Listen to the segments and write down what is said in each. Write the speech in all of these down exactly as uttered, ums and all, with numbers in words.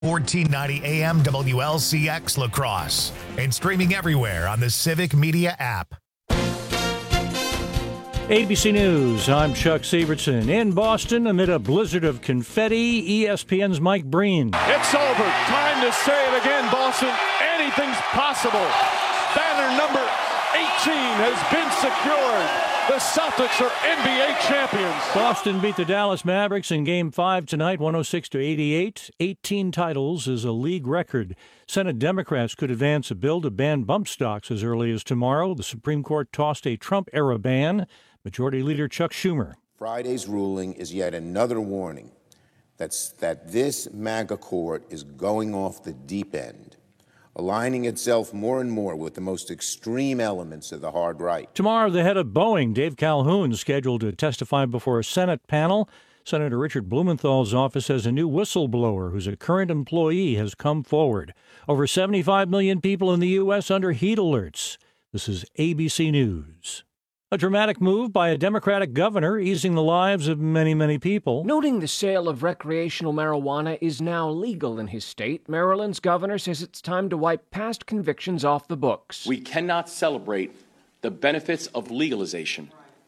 fourteen ninety A M W L C X La Crosse and streaming everywhere on the Civic Media app. A B C News, I'm Chuck Sievertson. In Boston, amid a blizzard of confetti, E S P N's Mike Breen. It's over. Time to say it again, Boston. Anything's possible. Banner number eighteen has been secured. The Celtics are N B A champions. Boston beat the Dallas Mavericks in Game five tonight, one oh six to eighty-eight. eighteen titles is a league record. Senate Democrats could advance a bill to ban bump stocks as early as tomorrow. The Supreme Court tossed a Trump-era ban. Majority Leader Chuck Schumer. Friday's ruling is yet another warning that's, that this MAGA court is going off the deep end, aligning itself more and more with the most extreme elements of the hard right. Tomorrow, the head of Boeing, Dave Calhoun, is scheduled to testify before a Senate panel. Senator Richard Blumenthal's office says a new whistleblower who's a current employee has come forward. Over seventy-five million people in the U S under heat alerts. This is A B C News. A dramatic move by a Democratic governor easing the lives of many, many people. Noting the sale of recreational marijuana is now legal in his state, Maryland's governor says it's time to wipe past convictions off the books. We cannot celebrate the benefits of legalization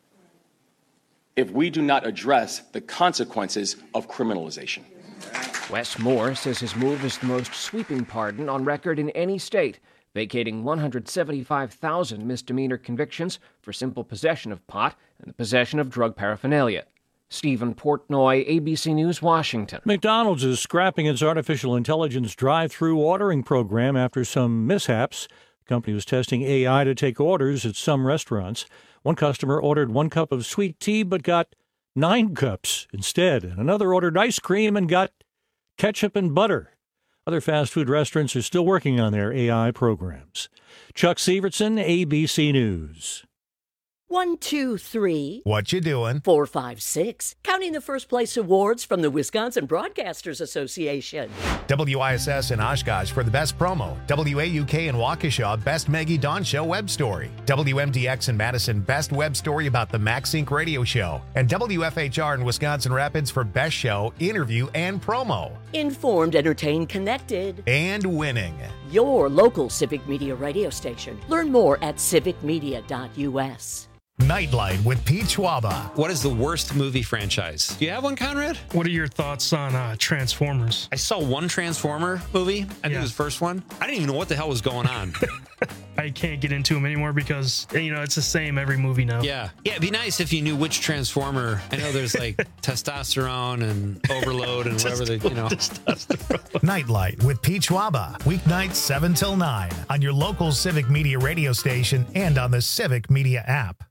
if we do not address the consequences of criminalization. Wes Moore says his move is the most sweeping pardon on record in any state, vacating one hundred seventy-five thousand misdemeanor convictions for simple possession of pot and the possession of drug paraphernalia. Stephen Portnoy, A B C News, Washington. McDonald's is scrapping its artificial intelligence drive-through ordering program after some mishaps. The company was testing A I to take orders at some restaurants. One customer ordered one cup of sweet tea but got nine cups instead, and another ordered ice cream and got ketchup and butter. Other fast food restaurants are still working on their A I programs. Chuck Sievertson, A B C News. One, two, three. What you doing? Four, five, six. Counting the first place awards from the Wisconsin Broadcasters Association. W I S S in Oshkosh for the best promo. W A U K in Waukesha, best Maggie Dawn Show web story. W M D X in Madison, best web story about the MaxSync radio show. And W F H R in Wisconsin Rapids for best show, interview, and promo. Informed, entertained, connected. And winning. Your local Civic Media radio station. Learn more at civic media dot U S. Nightlight with Pete Schwaba. What is the worst movie franchise? Do you have one, Conrad? What are your thoughts on uh, Transformers? I saw one Transformer movie. I think yeah. it was the first one. I didn't even know what the hell was going on. I can't get into them anymore because, you know, it's the same every movie now. Yeah. Yeah, it'd be nice if you knew which Transformer. I know there's like testosterone and overload and whatever they, you know. Nightlight with Pete Schwaba. Weeknights seven till nine on your local Civic Media radio station and on the Civic Media app.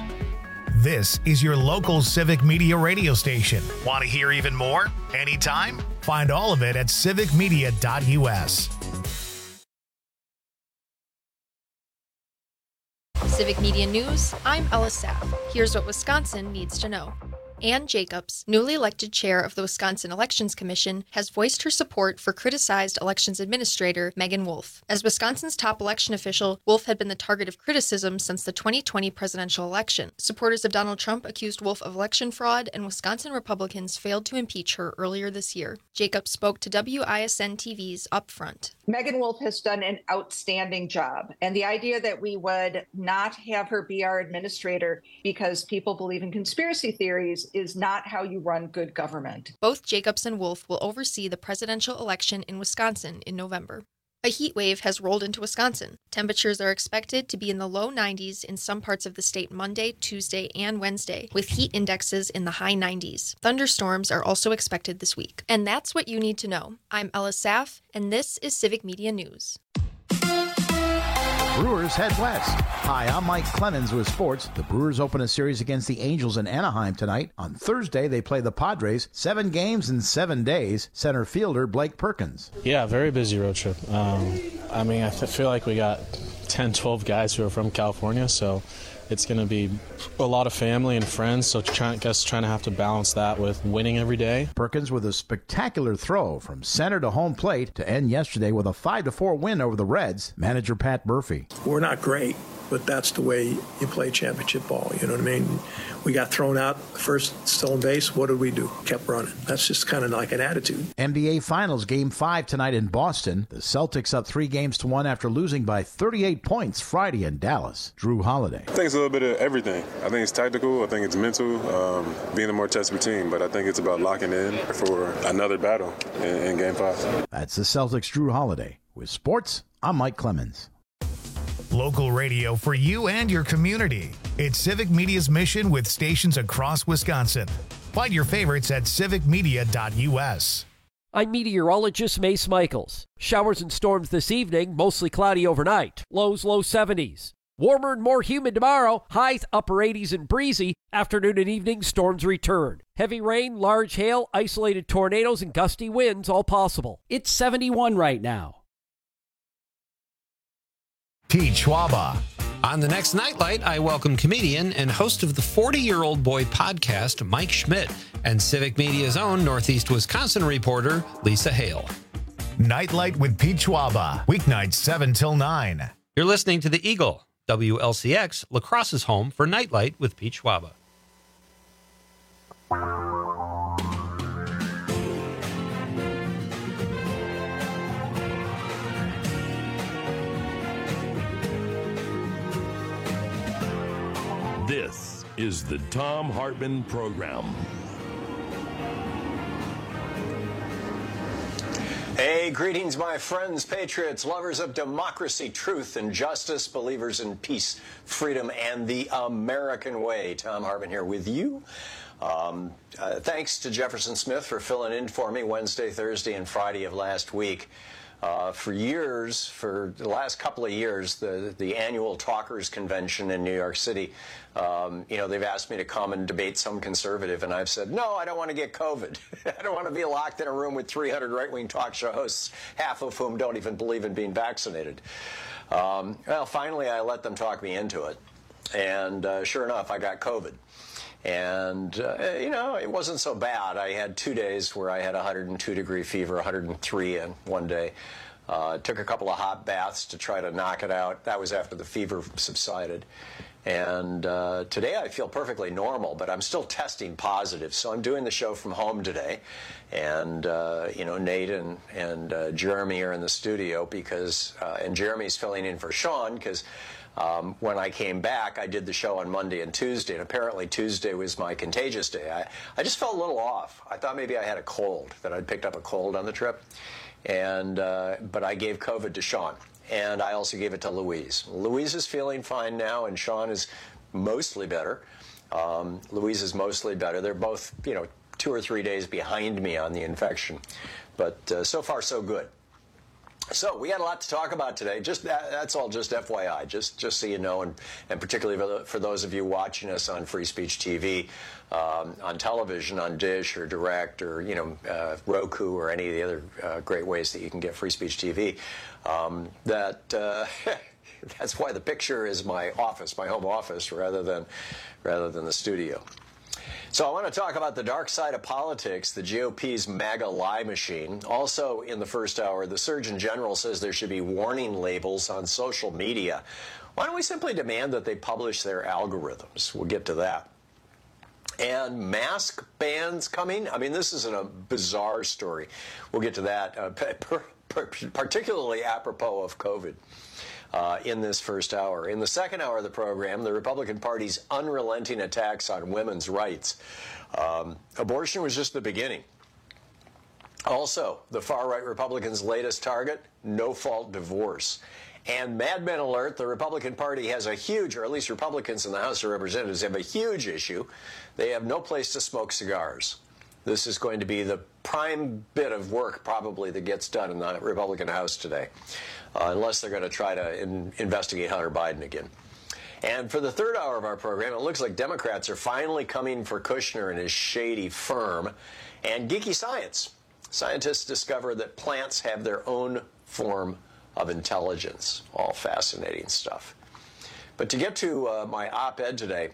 This is your local Civic Media radio station. Want to hear even more? Anytime? Find all of it at civic media dot U S. Civic Media News, I'm Ella Saff. Here's what Wisconsin needs to know. Ann Jacobs, newly elected chair of the Wisconsin Elections Commission, has voiced her support for criticized elections administrator Megan Wolf. As Wisconsin's top election official, Wolf had been the target of criticism since the twenty twenty presidential election. Supporters of Donald Trump accused Wolf of election fraud, and Wisconsin Republicans failed to impeach her earlier this year. Jacobs spoke to W I S N T V's Upfront. Megan Wolf has done an outstanding job, and the idea that we would not have her be our administrator because people believe in conspiracy theories is not how you run good government. Both Jacobs and Wolf will oversee the presidential election in Wisconsin in November. A heat wave has rolled into Wisconsin. Temperatures are expected to be in the low nineties in some parts of the state Monday, Tuesday, and Wednesday, with heat indexes in the high nineties. Thunderstorms are also expected this week. And that's what you need to know. I'm Ella Saff, and this is Civic Media News. Brewers head west. Hi, I'm Mike Clemens with sports. The Brewers open a series against the Angels in Anaheim tonight. On Thursday, they play the Padres. Seven games in seven days. Center fielder Blake Perkins. Yeah, very busy road trip. Um, I mean, I feel like we got ten, twelve guys who are from California, so it's going to be a lot of family and friends, so I guess trying to have to balance that with winning every day. Perkins with a spectacular throw from center to home plate to end yesterday with a five to four win over the Reds. Manager Pat Murphy. We're not great, but that's the way you play championship ball. You know what I mean? We got thrown out first stolen base. What did we do? Kept running. That's just kind of like an attitude. N B A Finals Game five tonight in Boston. The Celtics up three games to one after losing by thirty-eight points Friday in Dallas. Drew Holiday. I think it's a little bit of everything. I think it's tactical. I think it's mental, um, being a more tested team. But I think it's about locking in for another battle in, in Game five. That's the Celtics' Drew Holiday. With sports, I'm Mike Clemens. Local radio for you and your community. It's Civic Media's mission with stations across Wisconsin. Find your favorites at civic media dot u s. I'm meteorologist Mace Michaels. Showers and storms this evening, mostly cloudy overnight. Lows low seventies. Warmer and more humid tomorrow, highs upper eighties and breezy. Afternoon and evening storms return. Heavy rain, large hail, isolated tornadoes, and gusty winds all possible. It's seventy-one right now. Pete Schwaba. On the next Nightlight, I welcome comedian and host of the forty-Year-Old Boy podcast, Mike Schmidt, and Civic Media's own Northeast Wisconsin reporter, Lisa Hale. Nightlight with Pete Schwaba, weeknights seven till nine. You're listening to The Eagle, W L C X, La Crosse's home for Nightlight with Pete Schwaba. This is the Thom Hartmann Program. Hey, greetings, my friends, patriots, lovers of democracy, truth, and justice, believers in peace, freedom, and the American way. Thom Hartmann here with you. Um, uh, thanks to Jefferson Smith for filling in for me Wednesday, Thursday, and Friday of last week. Uh, for years, for the last couple of years, the, the annual Talkers Convention in New York City, um, you know, they've asked me to come and debate some conservative, and I've said, no, I don't want to get COVID. I don't want to be locked in a room with three hundred right-wing talk show hosts, half of whom don't even believe in being vaccinated. Um, well, finally, I let them talk me into it, and uh, sure enough, I got COVID. And, uh, you know, it wasn't so bad. I had two days where I had one hundred two degree fever, one hundred three in one day. Uh, took a couple of hot baths to try to knock it out. That was after the fever subsided. And uh, today I feel perfectly normal, but I'm still testing positive. So I'm doing the show from home today. And, uh, you know, Nate and, and uh, Jeremy are in the studio because, uh, and Jeremy's filling in for Sean because Um, when I came back, I did the show on Monday and Tuesday, and apparently Tuesday was my contagious day. I, I just felt a little off. I thought maybe I had a cold, that I'd picked up a cold on the trip, and uh, but I gave COVID to Sean, and I also gave it to Louise. Louise is feeling fine now, and Sean is mostly better. Um, Louise is mostly better. They're both, you know, two or three days behind me on the infection, but uh, so far so good. So we got a lot to talk about today. Just that, that's all just F Y I, just just so you know, and, and particularly for, the, for those of you watching us on Free Speech T V, um, on television, on Dish or Direct or, you know, uh, Roku or any of the other uh, great ways that you can get Free Speech T V, um, that uh, that's why the picture is my office, my home office, rather than rather than the studio. So I want to talk about the dark side of politics, the G O P's MAGA lie machine. Also in the first hour, the Surgeon General says there should be warning labels on social media. Why don't we simply demand that they publish their algorithms? We'll get to that. And mask bans coming. I mean, this is a bizarre story. We'll get to that, uh, per, per, particularly apropos of COVID. Uh, in this first hour. In the second hour of the program, the Republican Party's unrelenting attacks on women's rights. Um, abortion was just the beginning. Also, the far-right Republicans' latest target, no-fault divorce. And Mad Men alert, the Republican Party has a huge, or at least Republicans in the House of Representatives have a huge issue. They have no place to smoke cigars. This is going to be the prime bit of work probably that gets done in the Republican House today, uh, unless they're going to try to in, investigate Hunter Biden again. And for the third hour of our program, it looks like Democrats are finally coming for Kushner and his shady firm. And geeky science. Scientists discover that plants have their own form of intelligence. All fascinating stuff. But to get to uh, my op-ed today,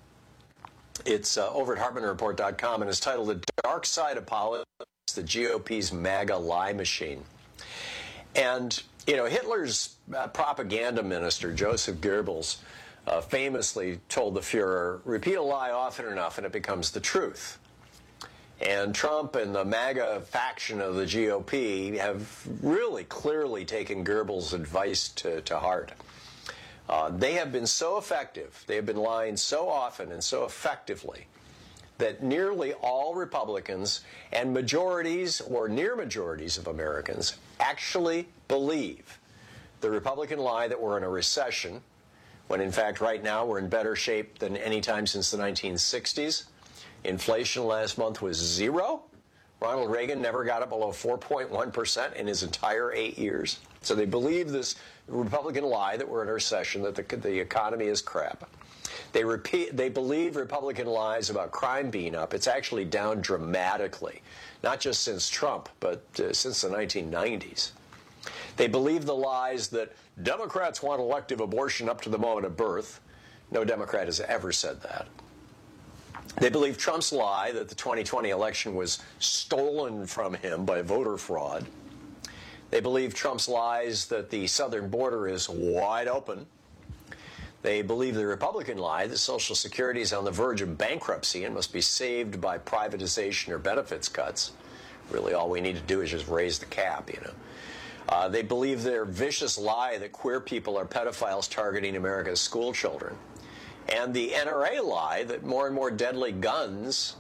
it's uh, over at Hartmann Report dot com, and it's titled The Dark Side of Politics, the G O P's MAGA Lie Machine. And You know, Hitler's uh, propaganda minister, Joseph Goebbels, uh, famously told the Fuhrer, repeat a lie often enough and it becomes the truth. And Trump and the MAGA faction of the G O P have really clearly taken Goebbels' advice to, to heart. Uh, they have been so effective, they have been lying so often and so effectively that nearly all Republicans and majorities or near majorities of Americans actually believe the Republican lie that we're in a recession, when in fact right now we're in better shape than any time since the nineteen sixties. Inflation last month was zero. Ronald Reagan never got it below four point one percent in his entire eight years. So they believe this Republican lie that we're in a recession, that the, the economy is crap. They repeat. They believe Republican lies about crime being up. It's actually down dramatically, not just since Trump, but uh, since the nineteen nineties. They believe the lies that Democrats want elective abortion up to the moment of birth. No Democrat has ever said that. They believe Trump's lie that the twenty twenty election was stolen from him by voter fraud. They believe Trump's lies that the southern border is wide open. They believe the Republican lie that Social Security is on the verge of bankruptcy and must be saved by privatization or benefits cuts. Really, all we need to do is just raise the cap, you know. Uh, they believe their vicious lie that queer people are pedophiles targeting America's school children. And the N R A lie that more and more deadly guns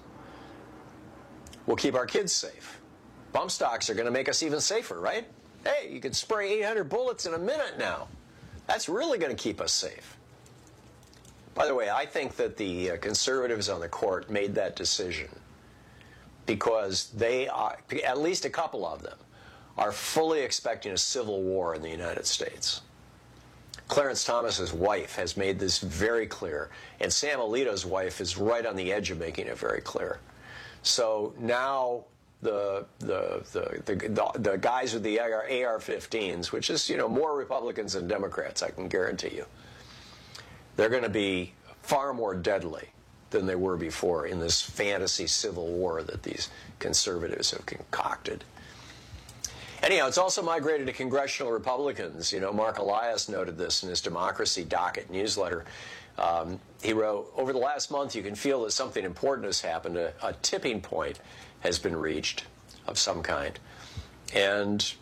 will keep our kids safe. Bump stocks are going to make us even safer, right? Hey, you can spray eight hundred bullets in a minute now. That's really going to keep us safe. By the way, I think that the uh, conservatives on the court made that decision because they are, at least a couple of them, are fully expecting a civil war in the United States. Clarence Thomas's wife has made this very clear, and Sam Alito's wife is right on the edge of making it very clear. So now the the the the, the, the guys with the A R fifteens, which is, you know, more Republicans than Democrats, I can guarantee you, they're going to be far more deadly than they were before in this fantasy civil war that these conservatives have concocted. Anyhow, it's also migrated to congressional Republicans. You know, Mark Elias noted this in his Democracy Docket newsletter. Um, he wrote, over the last month, you can feel that something important has happened. A, a tipping point has been reached of some kind. And,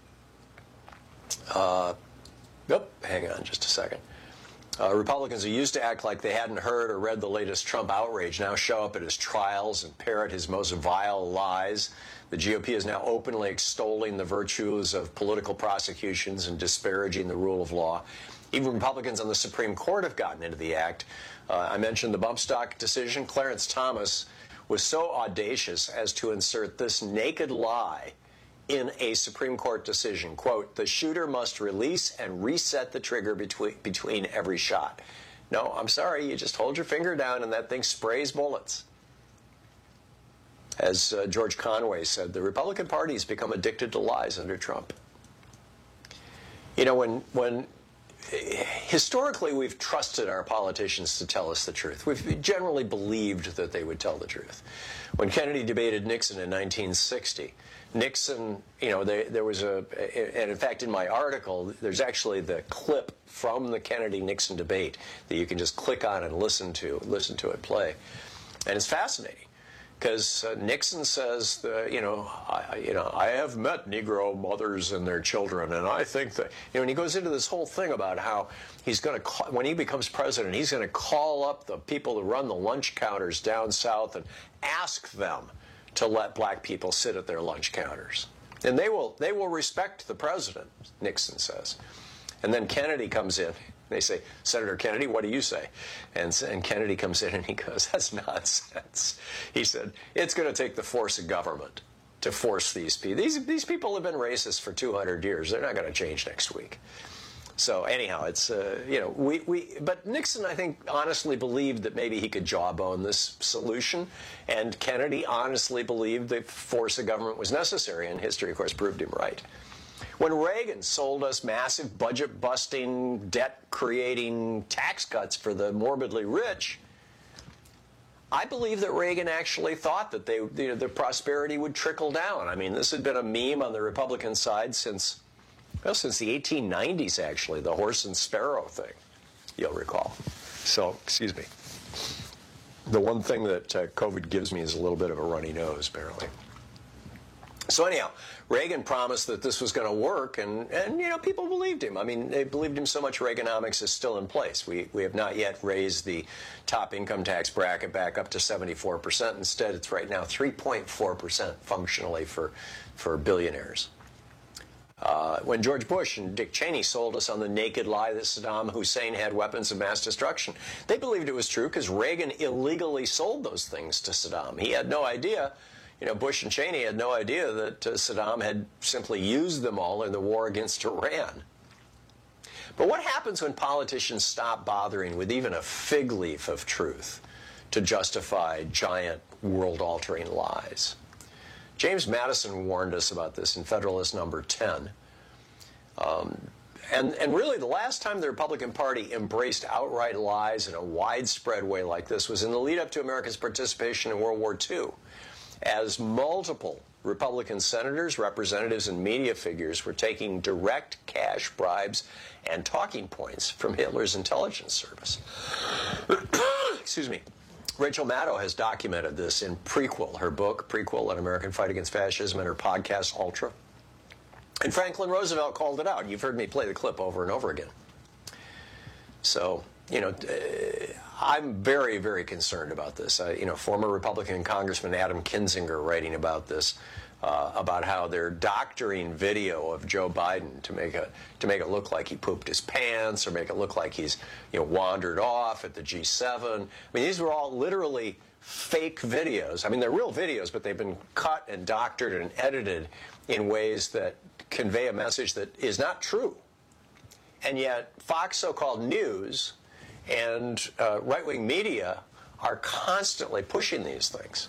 uh, oh, hang on just a second. Uh, Republicans who used to act like they hadn't heard or read the latest Trump outrage now show up at his trials and parrot his most vile lies. The G O P is now openly extolling the virtues of political prosecutions and disparaging the rule of law. Even Republicans on the Supreme Court have gotten into the act. Uh, I mentioned the bump stock decision. Clarence Thomas was so audacious as to insert this naked lie in a Supreme Court decision. Quote, the shooter must release and reset the trigger between, between every shot. No, I'm sorry, you just hold your finger down and that thing sprays bullets. As uh, George Conway said, the Republican Party has become addicted to lies under Trump. You know, when, when historically we've trusted our politicians to tell us the truth. We've generally believed that they would tell the truth. When Kennedy debated Nixon in nineteen sixty, Nixon, you know, they, there was a, and in fact in my article, there's actually the clip from the Kennedy-Nixon debate that you can just click on and listen to, listen to it play. And it's fascinating. Because uh, Nixon says, the, you know, I, you know, I have met Negro mothers and their children, and I think that, you know, and he goes into this whole thing about how he's going to, when he becomes president, he's going to call up the people who run the lunch counters down south and ask them to let black people sit at their lunch counters, and they will, they will respect the president, Nixon says. And then Kennedy comes in. They say, Senator Kennedy, what do you say? And, and Kennedy comes in and he goes, that's nonsense. He said, it's going to take the force of government to force these people. These, these people have been racist for two hundred years. They're not going to change next week. So anyhow, it's, uh, you know, we, we, but Nixon, I think, honestly believed that maybe he could jawbone this solution. And Kennedy honestly believed the force of government was necessary. And history, of course, proved him right. When Reagan sold us massive budget-busting, debt-creating tax cuts for the morbidly rich, I believe that Reagan actually thought that they, you know, the prosperity would trickle down. I mean, this had been a meme on the Republican side since well, since the eighteen nineties, actually, the horse and sparrow thing, you'll recall. So, excuse me. The one thing that uh, COVID gives me is a little bit of a runny nose, apparently. So anyhow, Reagan promised that this was going to work, and, and, you know, people believed him. I mean, they believed him so much Reaganomics is still in place. We, we have not yet raised the top income tax bracket back up to seventy-four percent. Instead, it's right now three point four percent functionally for, for billionaires. Uh, when George Bush and Dick Cheney sold us on the naked lie that Saddam Hussein had weapons of mass destruction, they believed it was true because Reagan illegally sold those things to Saddam. He had no idea, you know, Bush and Cheney had no idea that uh, Saddam had simply used them all in the war against Iran. But what happens when politicians stop bothering with even a fig leaf of truth to justify giant world-altering lies? James Madison warned us about this in Federalist number ten. Um, and, and really, the last time the Republican Party embraced outright lies in a widespread way like this was in the lead-up to America's participation in World War Two, as multiple Republican senators, representatives, and media figures were taking direct cash bribes and talking points from Hitler's intelligence service. Excuse me. Rachel Maddow has documented this in Prequel, her book, Prequel, An American Fight Against Fascism, and her podcast, Ultra. And Franklin Roosevelt called it out. You've heard me play the clip over and over again. So, you know, uh, I'm very, very concerned about this. Uh, you know, former Republican Congressman Adam Kinzinger writing about this, uh, about how they're doctoring video of Joe Biden to make a to make it look like he pooped his pants or make it look like he's, you know, wandered off at the G seven. I mean, these were all literally fake videos. I mean, they're real videos, but they've been cut and doctored and edited in ways that convey a message that is not true. And yet, Fox so-called news and uh, right-wing media are constantly pushing these things.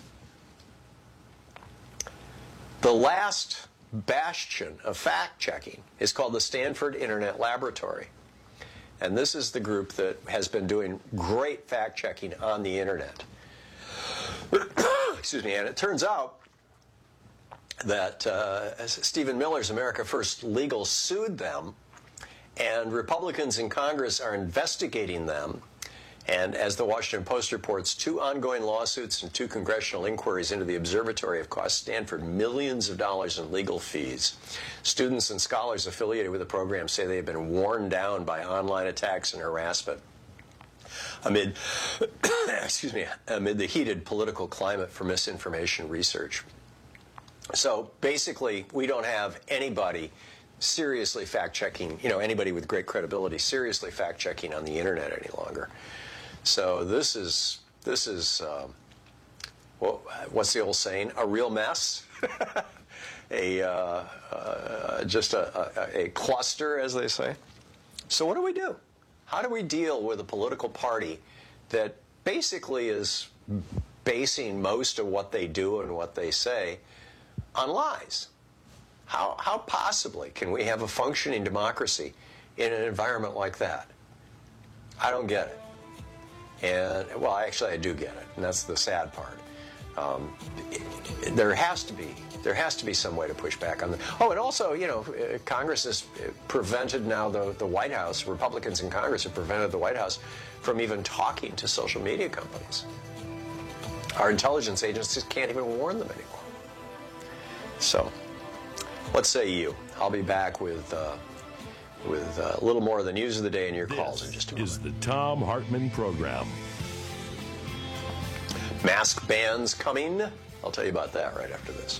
The last bastion of fact-checking is called the Stanford Internet Laboratory. And this is the group that has been doing great fact-checking on the Internet. Excuse me. And it turns out that uh, Stephen Miller's America First Legal sued them, and Republicans in Congress are investigating them. And as the Washington Post reports, two ongoing lawsuits and two congressional inquiries into the observatory have cost Stanford millions of dollars in legal fees. Students and scholars affiliated with the program say they have been worn down by online attacks and harassment amid, excuse me, amid the heated political climate for misinformation research. So basically, we don't have anybody seriously fact-checking, you know, anybody with great credibility seriously fact-checking on the Internet any longer. So this is, this is um, well, what's the old saying? A real mess? a uh, uh, just a, a, a cluster, as they say. So what do we do? How do we deal with a political party that basically is basing most of what they do and what they say on lies? How, how possibly can we have a functioning democracy in an environment like that? I don't get it. And, well, actually, I do get it, and that's the sad part. Um, it, it, there has to be, there has to be some way to push back on the. Oh, and also, you know, Congress has prevented now the the White House. Republicans in Congress have prevented the White House from even talking to social media companies. Our intelligence agencies can't even warn them anymore. So, what say you? I'll be back with uh, with uh, a little more of the news of the day and your this calls in just a moment. This is the Thom Hartmann Program. Mask bans coming. I'll tell you about that right after this.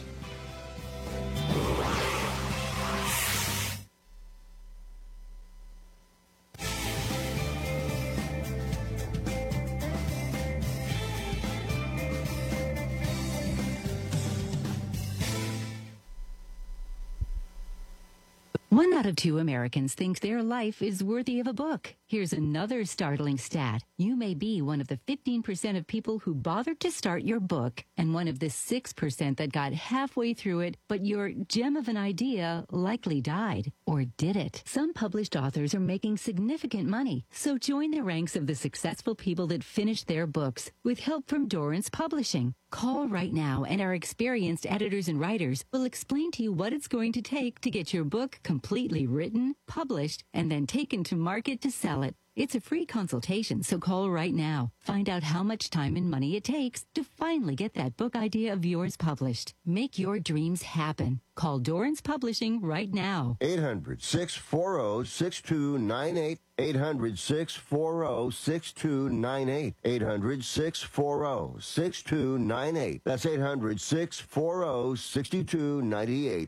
One out of two Americans think their life is worthy of a book. Here's Here's another startling stat. You may be one of the fifteen percent of people who bothered to start your book and one of the six percent that got halfway through it, but your gem of an idea likely died. Or did it? Some published authors are making significant money, so join the ranks of the successful people that finished their books with help from Dorrance Publishing. Call right now, and our experienced editors and writers will explain to you what it's going to take to get your book completely written, published, and then taken to market to sell it. It's a free consultation, so call right now. Find out how much time and money it takes to finally get that book idea of yours published. Make your dreams happen. Call Dorrance Publishing right now. eight hundred, six four zero, six two nine eight. eight hundred, six four zero, six two nine eight. eight hundred, six four zero, six two nine eight. That's eight hundred, six four zero, six two nine eight.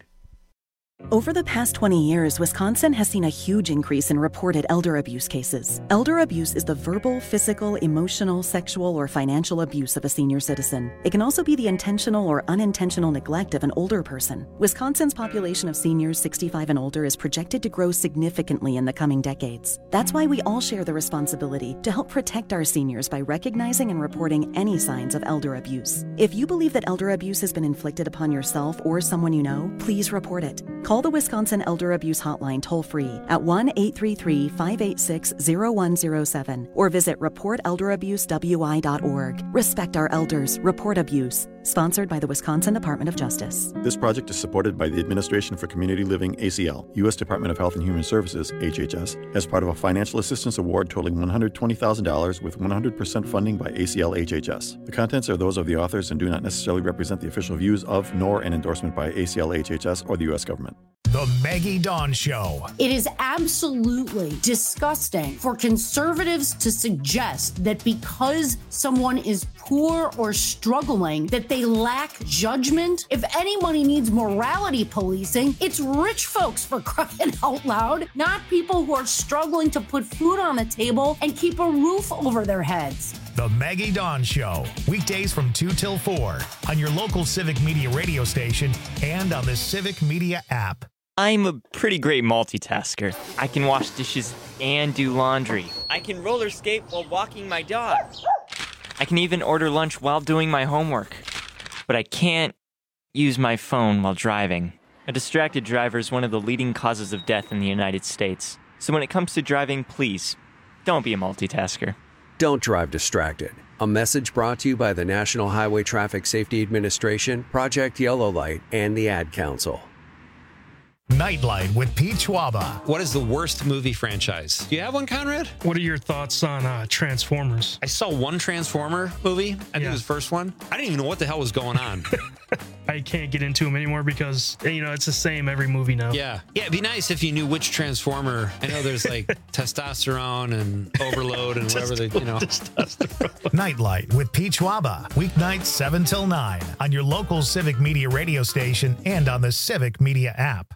Over the past twenty years, Wisconsin has seen a huge increase in reported elder abuse cases. Elder abuse is the verbal, physical, emotional, sexual, or financial abuse of a senior citizen. It can also be the intentional or unintentional neglect of an older person. Wisconsin's population of seniors sixty-five and older is projected to grow significantly in the coming decades. That's why we all share the responsibility to help protect our seniors by recognizing and reporting any signs of elder abuse. If you believe that elder abuse has been inflicted upon yourself or someone you know, please report it. Call the Wisconsin Elder Abuse Hotline toll-free at one eight three three, five eight six, zero one zero seven or visit report elder abuse w i dot org. Respect our elders. Report abuse. Sponsored by the Wisconsin Department of Justice. This project is supported by the Administration for Community Living, A C L, U S Department of Health and Human Services, H H S, as part of a financial assistance award totaling one hundred twenty thousand dollars with one hundred percent funding by A C L H H S. The contents are those of the authors and do not necessarily represent the official views of, nor an endorsement by A C L H H S or the U S government. The Maggie Dawn Show. It is absolutely disgusting for conservatives to suggest that because someone is poor or struggling, that they lack judgment. If anybody needs morality policing, it's rich folks, for crying out loud, not people who are struggling to put food on the table and keep a roof over their heads. The Maggie Dawn Show, weekdays from two till four on your local Civic Media radio station and on the Civic Media app. I'm a pretty great multitasker. I can wash dishes and do laundry. I can roller skate while walking my dog. I can even order lunch while doing my homework. But I can't use my phone while driving. A distracted driver is one of the leading causes of death in the United States. So when it comes to driving, please, don't be a multitasker. Don't drive distracted. A message brought to you by the National Highway Traffic Safety Administration, Project Yellow Light, and the Ad Council. Nightlight with Pete Schwaba. What is the worst movie franchise? Do you have one, Conrad? What are your thoughts on uh, Transformers? I saw one Transformer movie. I think Yeah. it was the first one. I didn't even know what the hell was going on. I can't get into them anymore because, you know, it's the same every movie now. Yeah. Yeah, it'd be nice if you knew which Transformer. I know there's like testosterone and overload and whatever they, you know. Nightlight with Pete Schwaba. Weeknights seven till nine on your local Civic Media radio station and on the Civic Media app.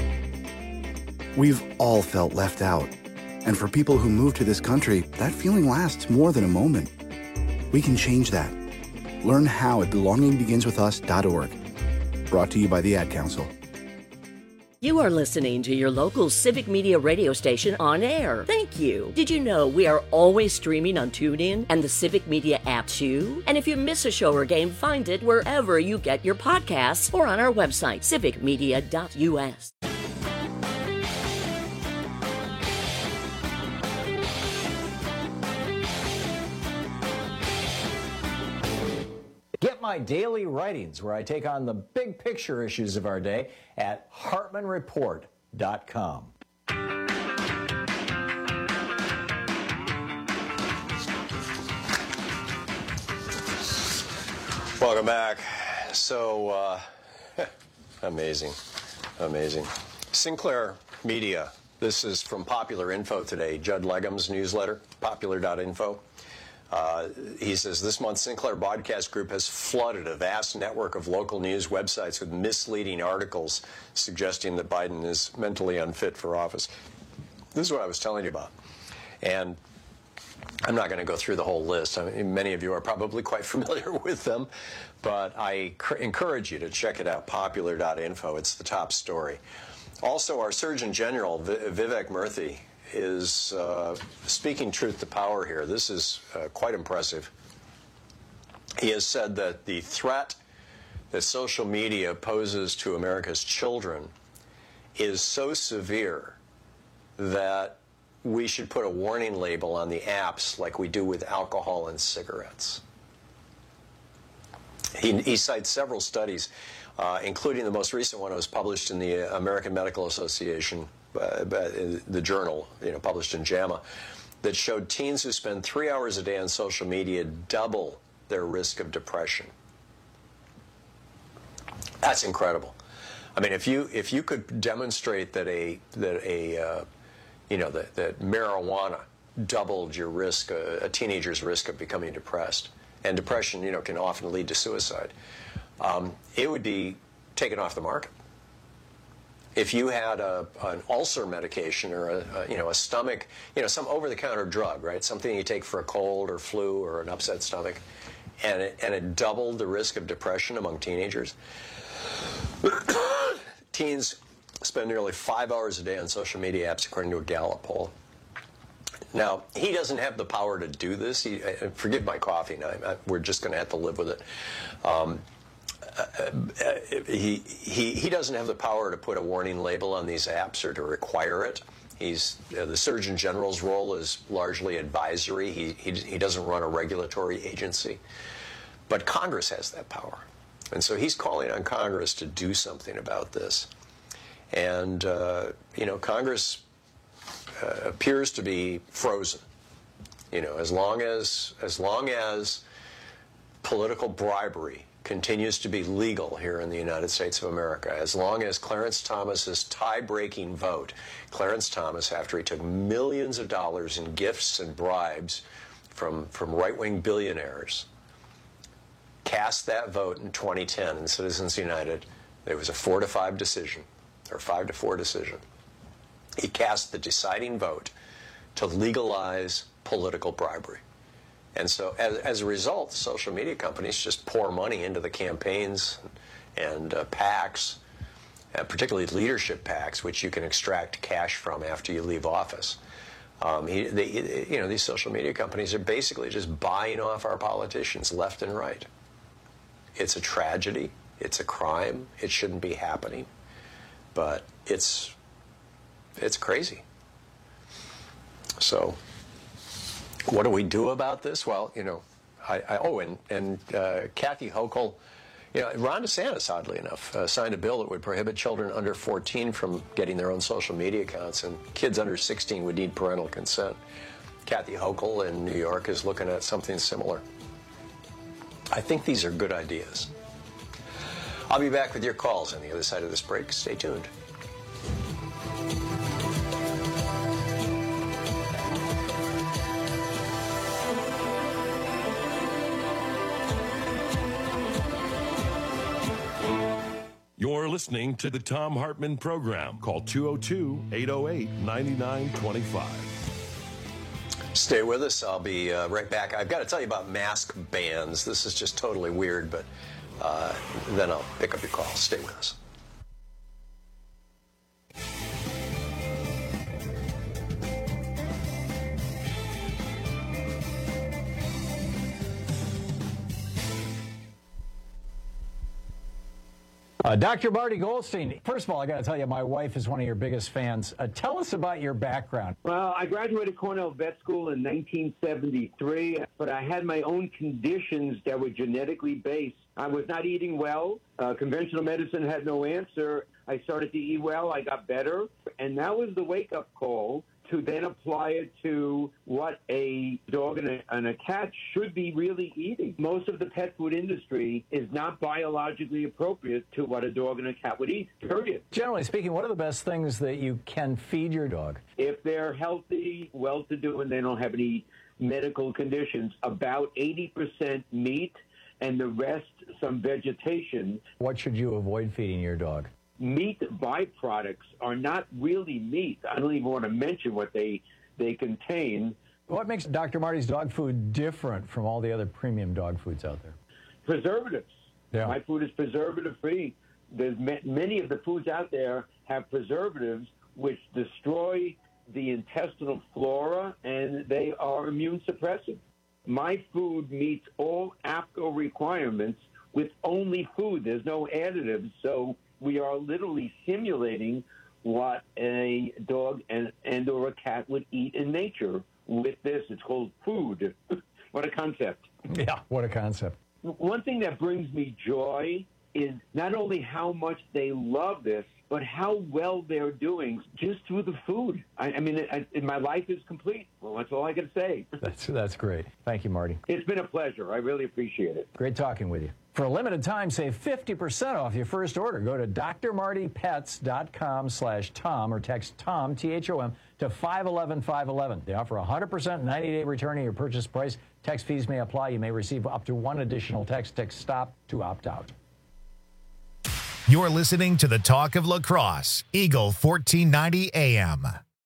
We've all felt left out. And for people who move to this country, that feeling lasts more than a moment. We can change that. Learn how at belonging begins with us dot org. Brought to you by the Ad Council. You are listening to your local Civic Media radio station on air. Thank you. Did you know we are always streaming on TuneIn and the Civic Media app too? And if you miss a show or game, find it wherever you get your podcasts or on our website, civic media dot u s. Get my daily writings where I take on the big picture issues of our day at hartman report dot com. Welcome back. So, uh, amazing, amazing. Sinclair Media. This is from Popular Info today, Judd Legum's newsletter, popular dot info. Uh, he says, this month, Sinclair Broadcast Group has flooded a vast network of local news websites with misleading articles suggesting that Biden is mentally unfit for office. This is what I was telling you about. And I'm not going to go through the whole list. I mean, many of you are probably quite familiar with them, but I cr- encourage you to check it out, popular dot info. It's the top story. Also, our Surgeon General, v- Vivek Murthy, is uh, speaking truth to power here. This is uh, quite impressive. He has said that the threat that social media poses to America's children is so severe that we should put a warning label on the apps like we do with alcohol and cigarettes. He, he cites several studies, uh, including the most recent one that was published in the American Medical Association, uh, the journal, you know, published in JAMA, that showed teens who spend three hours a day on social media double their risk of depression. That's incredible. I mean, if you if you could demonstrate that a that a uh, you know that, that marijuana doubled your risk, uh, a teenager's risk of becoming depressed, and depression, you know, can often lead to suicide, um, it would be taken off the market. If you had a, an ulcer medication or a, a you know a stomach, you know, some over-the-counter drug, right, something you take for a cold or flu or an upset stomach, and it, and it doubled the risk of depression among teenagers. Teens spend nearly five hours a day on social media apps, according to a Gallup poll. Now, he doesn't have the power to do this. He, uh, forgive my coughing. I, I, we're just going to have to live with it. Um, uh, uh, he, he, he doesn't have the power to put a warning label on these apps or to require it. He's, uh, the Surgeon General's role is largely advisory. He, he, he doesn't run a regulatory agency. But Congress has that power. And so he's calling on Congress to do something about this. And, uh, you know, Congress uh, appears to be frozen. You know, as long as, as long as political bribery continues to be legal here in the United States of America, as long as Clarence Thomas's tie-breaking vote, Clarence Thomas, after he took millions of dollars in gifts and bribes from, from right-wing billionaires, cast that vote in twenty ten in Citizens United. There was a four to five decision, or five to four decision. He cast the deciding vote to legalize political bribery. And so as, as a result, social media companies just pour money into the campaigns and uh, PACs, uh, particularly leadership PACs, which you can extract cash from after you leave office. Um, he, they, you know, these social media companies are basically just buying off our politicians left and right. It's a tragedy. It's a crime. It shouldn't be happening. But it's it's crazy. So what do we do about this? Well, you know, I, I oh, and, and uh, Kathy Hochul, you know, Ron DeSantis, oddly enough, uh, signed a bill that would prohibit children under fourteen from getting their own social media accounts, and kids under sixteen would need parental consent. Kathy Hochul in New York is looking at something similar. I think these are good ideas. I'll be back with your calls on the other side of this break. Stay tuned. You're listening to the Thom Hartmann Program. Call two oh two, eight oh eight, nine nine two five. Stay with us. I'll be uh, right back. I've got to tell you about mask bans. This is just totally weird, but uh, then I'll pick up your call. Stay with us. Uh, Doctor Marty Goldstein, first of all, I got to tell you, my wife is one of your biggest fans. Uh, tell us about your background. Well, I graduated Cornell Vet School in nineteen seventy-three, but I had my own conditions that were genetically based. I was not eating well. Uh, conventional medicine had no answer. I started to eat well. I got better. And that was the wake-up call to then apply it to what a dog and a, and a cat should be really eating. Most of the pet food industry is not biologically appropriate to what a dog and a cat would eat, period. Generally speaking, what are the best things that you can feed your dog? If they're healthy, well-to-do, and they don't have any medical conditions, about eighty percent meat and the rest some vegetation. What should you avoid feeding your dog? Meat byproducts are not really meat. I don't even want to mention what they they contain. What makes Doctor Marty's dog food different from all the other premium dog foods out there? Preservatives. Yeah. My food is preservative-free. There's ma- many of the foods out there have preservatives which destroy the intestinal flora, and they are immune suppressive. My food meets all A P C O requirements with only food. There's no additives, so we are literally simulating what a dog and, and or a cat would eat in nature with this. It's called food. What a concept. Yeah, what a concept. One thing that brings me joy is not only how much they love this, but how well they're doing just through the food. I, I mean, I, I, my life is complete. Well, that's all I can say. That's that's great. Thank you, Marty. It's been a pleasure. I really appreciate it. Great talking with you. For a limited time, save fifty percent off your first order. Go to d r marty pets dot com slash Tom or text Tom, T H O M, to five one one five one one. They offer a one hundred percent ninety-day return of your purchase price. Text fees may apply. You may receive up to one additional text. Text STOP to opt out. You're listening to the Talk of Lacrosse, Eagle fourteen ninety A M.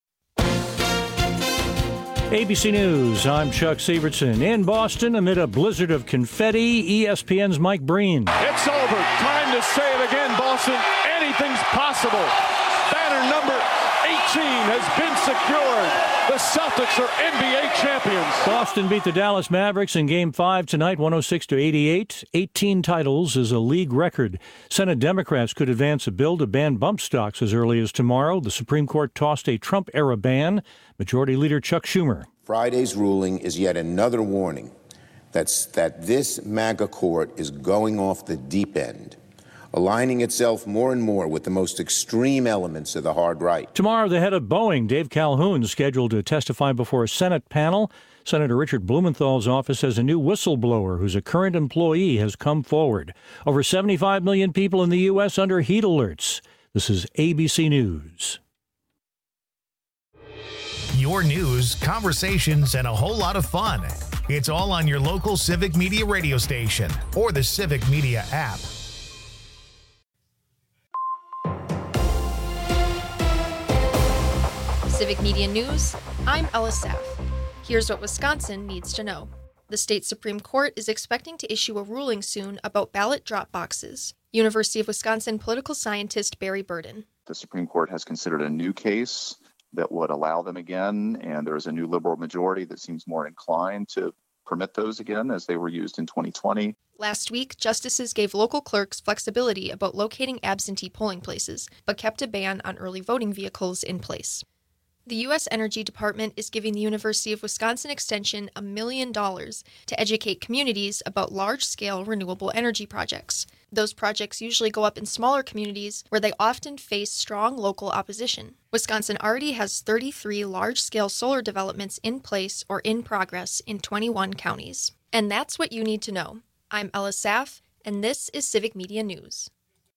A B C News, I'm Chuck Sievertson. In Boston, amid a blizzard of confetti, E S P N's Mike Breen. It's over. Time to say it again, Boston. Anything's possible. Banner number eighteen has been secured. The Celtics are N B A champions. Boston beat the Dallas Mavericks in Game five tonight, one oh six to eighty-eight. eighteen titles is a league record. Senate Democrats could advance a bill to ban bump stocks as early as tomorrow. The Supreme Court tossed a Trump-era ban. Majority Leader Chuck Schumer. Friday's ruling is yet another warning that's, that this MAGA court is going off the deep end, aligning itself more and more with the most extreme elements of the hard right. Tomorrow, the head of Boeing, Dave Calhoun, is scheduled to testify before a Senate panel. Senator Richard Blumenthal's office says a new whistleblower who's a current employee has come forward. Over seventy-five million people in the U S under heat alerts. This is A B C News. Your news, conversations, and a whole lot of fun. It's all on your local Civic Media radio station or the Civic Media app. Civic Media News, I'm Ella Saff. Here's what Wisconsin needs to know. The state Supreme Court is expecting to issue a ruling soon about ballot drop boxes. University of Wisconsin political scientist Barry Burden. The Supreme Court has considered a new case that would allow them again, and there's a new liberal majority that seems more inclined to permit those again as they were used in twenty twenty. Last week, justices gave local clerks flexibility about locating absentee polling places, but kept a ban on early voting vehicles in place. The U S Energy Department is giving the University of Wisconsin Extension a million dollars to educate communities about large-scale renewable energy projects. Those projects usually go up in smaller communities where they often face strong local opposition. Wisconsin already has thirty-three large-scale solar developments in place or in progress in twenty-one counties. And that's what you need to know. I'm Ella Saff, and this is Civic Media News.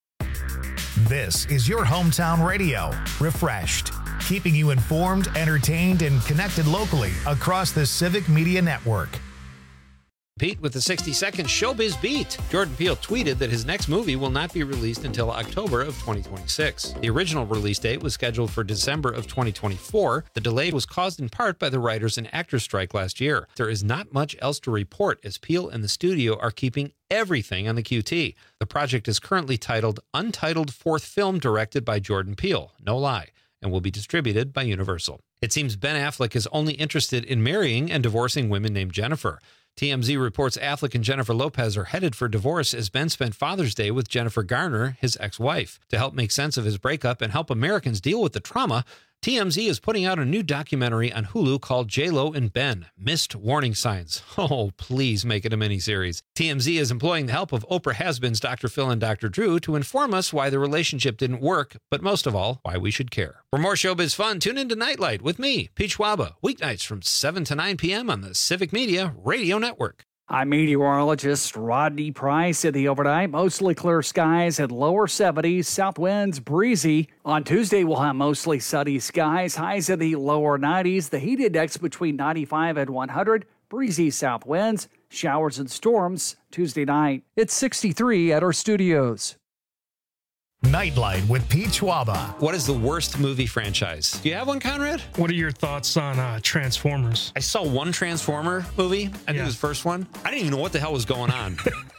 This is your hometown radio, refreshed, keeping you informed, entertained, and connected locally across the Civic Media Network. Pete with the sixty second Showbiz Beat. Jordan Peele tweeted that his next movie will not be released until October of twenty twenty-six. The original release date was scheduled for December of twenty twenty-four. The delay was caused in part by the writers and actors strike last year. There is not much else to report as Peele and the studio are keeping everything on the Q T. The project is currently titled Untitled Fourth Film Directed by Jordan Peele, no lie, and will be distributed by Universal. It seems Ben Affleck is only interested in marrying and divorcing women named Jennifer. T M Z reports Affleck and Jennifer Lopez are headed for divorce as Ben spent Father's Day with Jennifer Garner, his ex-wife. To help make sense of his breakup and help Americans deal with the trauma, T M Z is putting out a new documentary on Hulu called J-Lo and Ben, Missed Warning Signs. Oh, please make it a miniseries. T M Z is employing the help of Oprah has-beens Doctor Phil and Doctor Drew to inform us why the relationship didn't work, but most of all, why we should care. For more showbiz fun, tune into Nightlight with me, Pete Schwaba, weeknights from seven to nine p.m. on the Civic Media Radio Network. I'm meteorologist Rodney Price. In the overnight, mostly clear skies at lower seventies, south winds breezy. On Tuesday, we'll have mostly sunny skies, highs in the lower nineties. The heat index between ninety-five and one hundred, breezy south winds, showers and storms Tuesday night. It's sixty-three at our studios. Nightlight with Pete Schwaba. What is the worst movie franchise? Do you have one, Conrad? What are your thoughts on uh, Transformers? I saw one Transformer movie. I think yeah. it was the first one. I didn't even know what the hell was going on.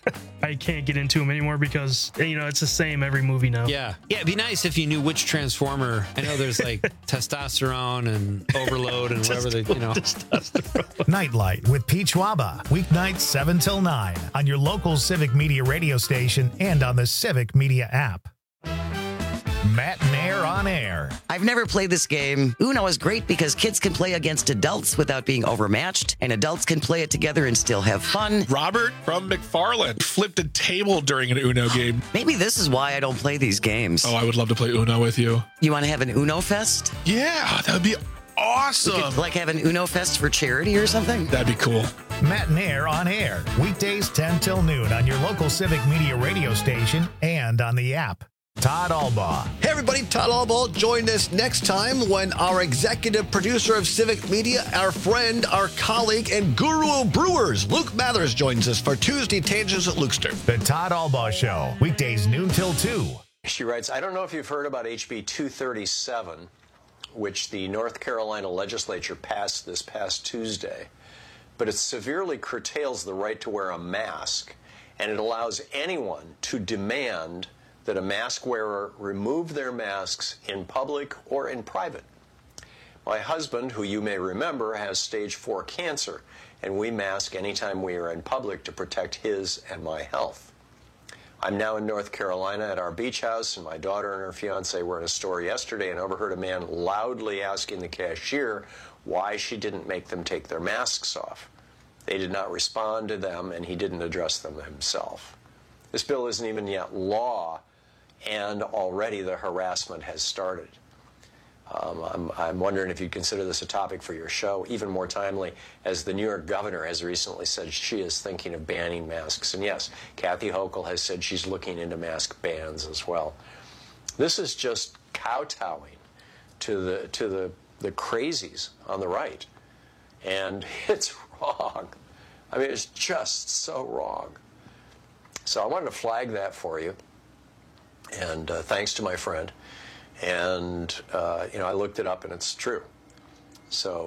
I can't get into them anymore because, you know, it's the same every movie now. Yeah. Yeah, it'd be nice if you knew which Transformer. I know there's like testosterone and overload and whatever they, you know. Nightlight with Pete Schwaba. Weeknights seven till nine on your local Civic Media radio station and on the Civic Media app. Matt Nair on air. I've never played this game. Uno is great because kids can play against adults without being overmatched, and adults can play it together and still have fun. Robert from McFarland flipped a table during an Uno game. Maybe this is why I don't play these games. Oh, I would love to play Uno with you. You want to have an Uno Fest? Yeah, that would be awesome. We could, like, have an Uno Fest for charity or something? That'd be cool. Matt Nair on air. Weekdays ten till noon on your local Civic Media radio station and on the app. Todd Albaugh. Hey everybody, Todd Albaugh. Join us next time when our executive producer of Civic Media, our friend, our colleague, and guru of brewers, Luke Mathers, joins us for Tuesday Tangents at Lukester. The Todd Albaugh Show, weekdays noon till two. She writes, I don't know if you've heard about H B two thirty-seven, which the North Carolina legislature passed this past Tuesday, but it severely curtails the right to wear a mask, and it allows anyone to demand that a mask wearer remove their masks in public or in private. My husband, who you may remember, has stage four cancer, and we mask anytime we are in public to protect his and my health. I'm now in North Carolina at our beach house, and my daughter and her fiance were in a store yesterday and overheard a man loudly asking the cashier why she didn't make them take their masks off. They did not respond to them, and he didn't address them himself. This bill isn't even yet law, and already the harassment has started. Um, I'm, I'm wondering if you'd consider this a topic for your show, even more timely, as the New York governor has recently said she is thinking of banning masks. And yes, Kathy Hochul has said she's looking into mask bans as well. This is just kowtowing to the, to the, the crazies on the right. And it's wrong. I mean, it's just so wrong. So I wanted to flag that for you. And uh, thanks to my friend. And, uh, you know, I looked it up, and it's true. So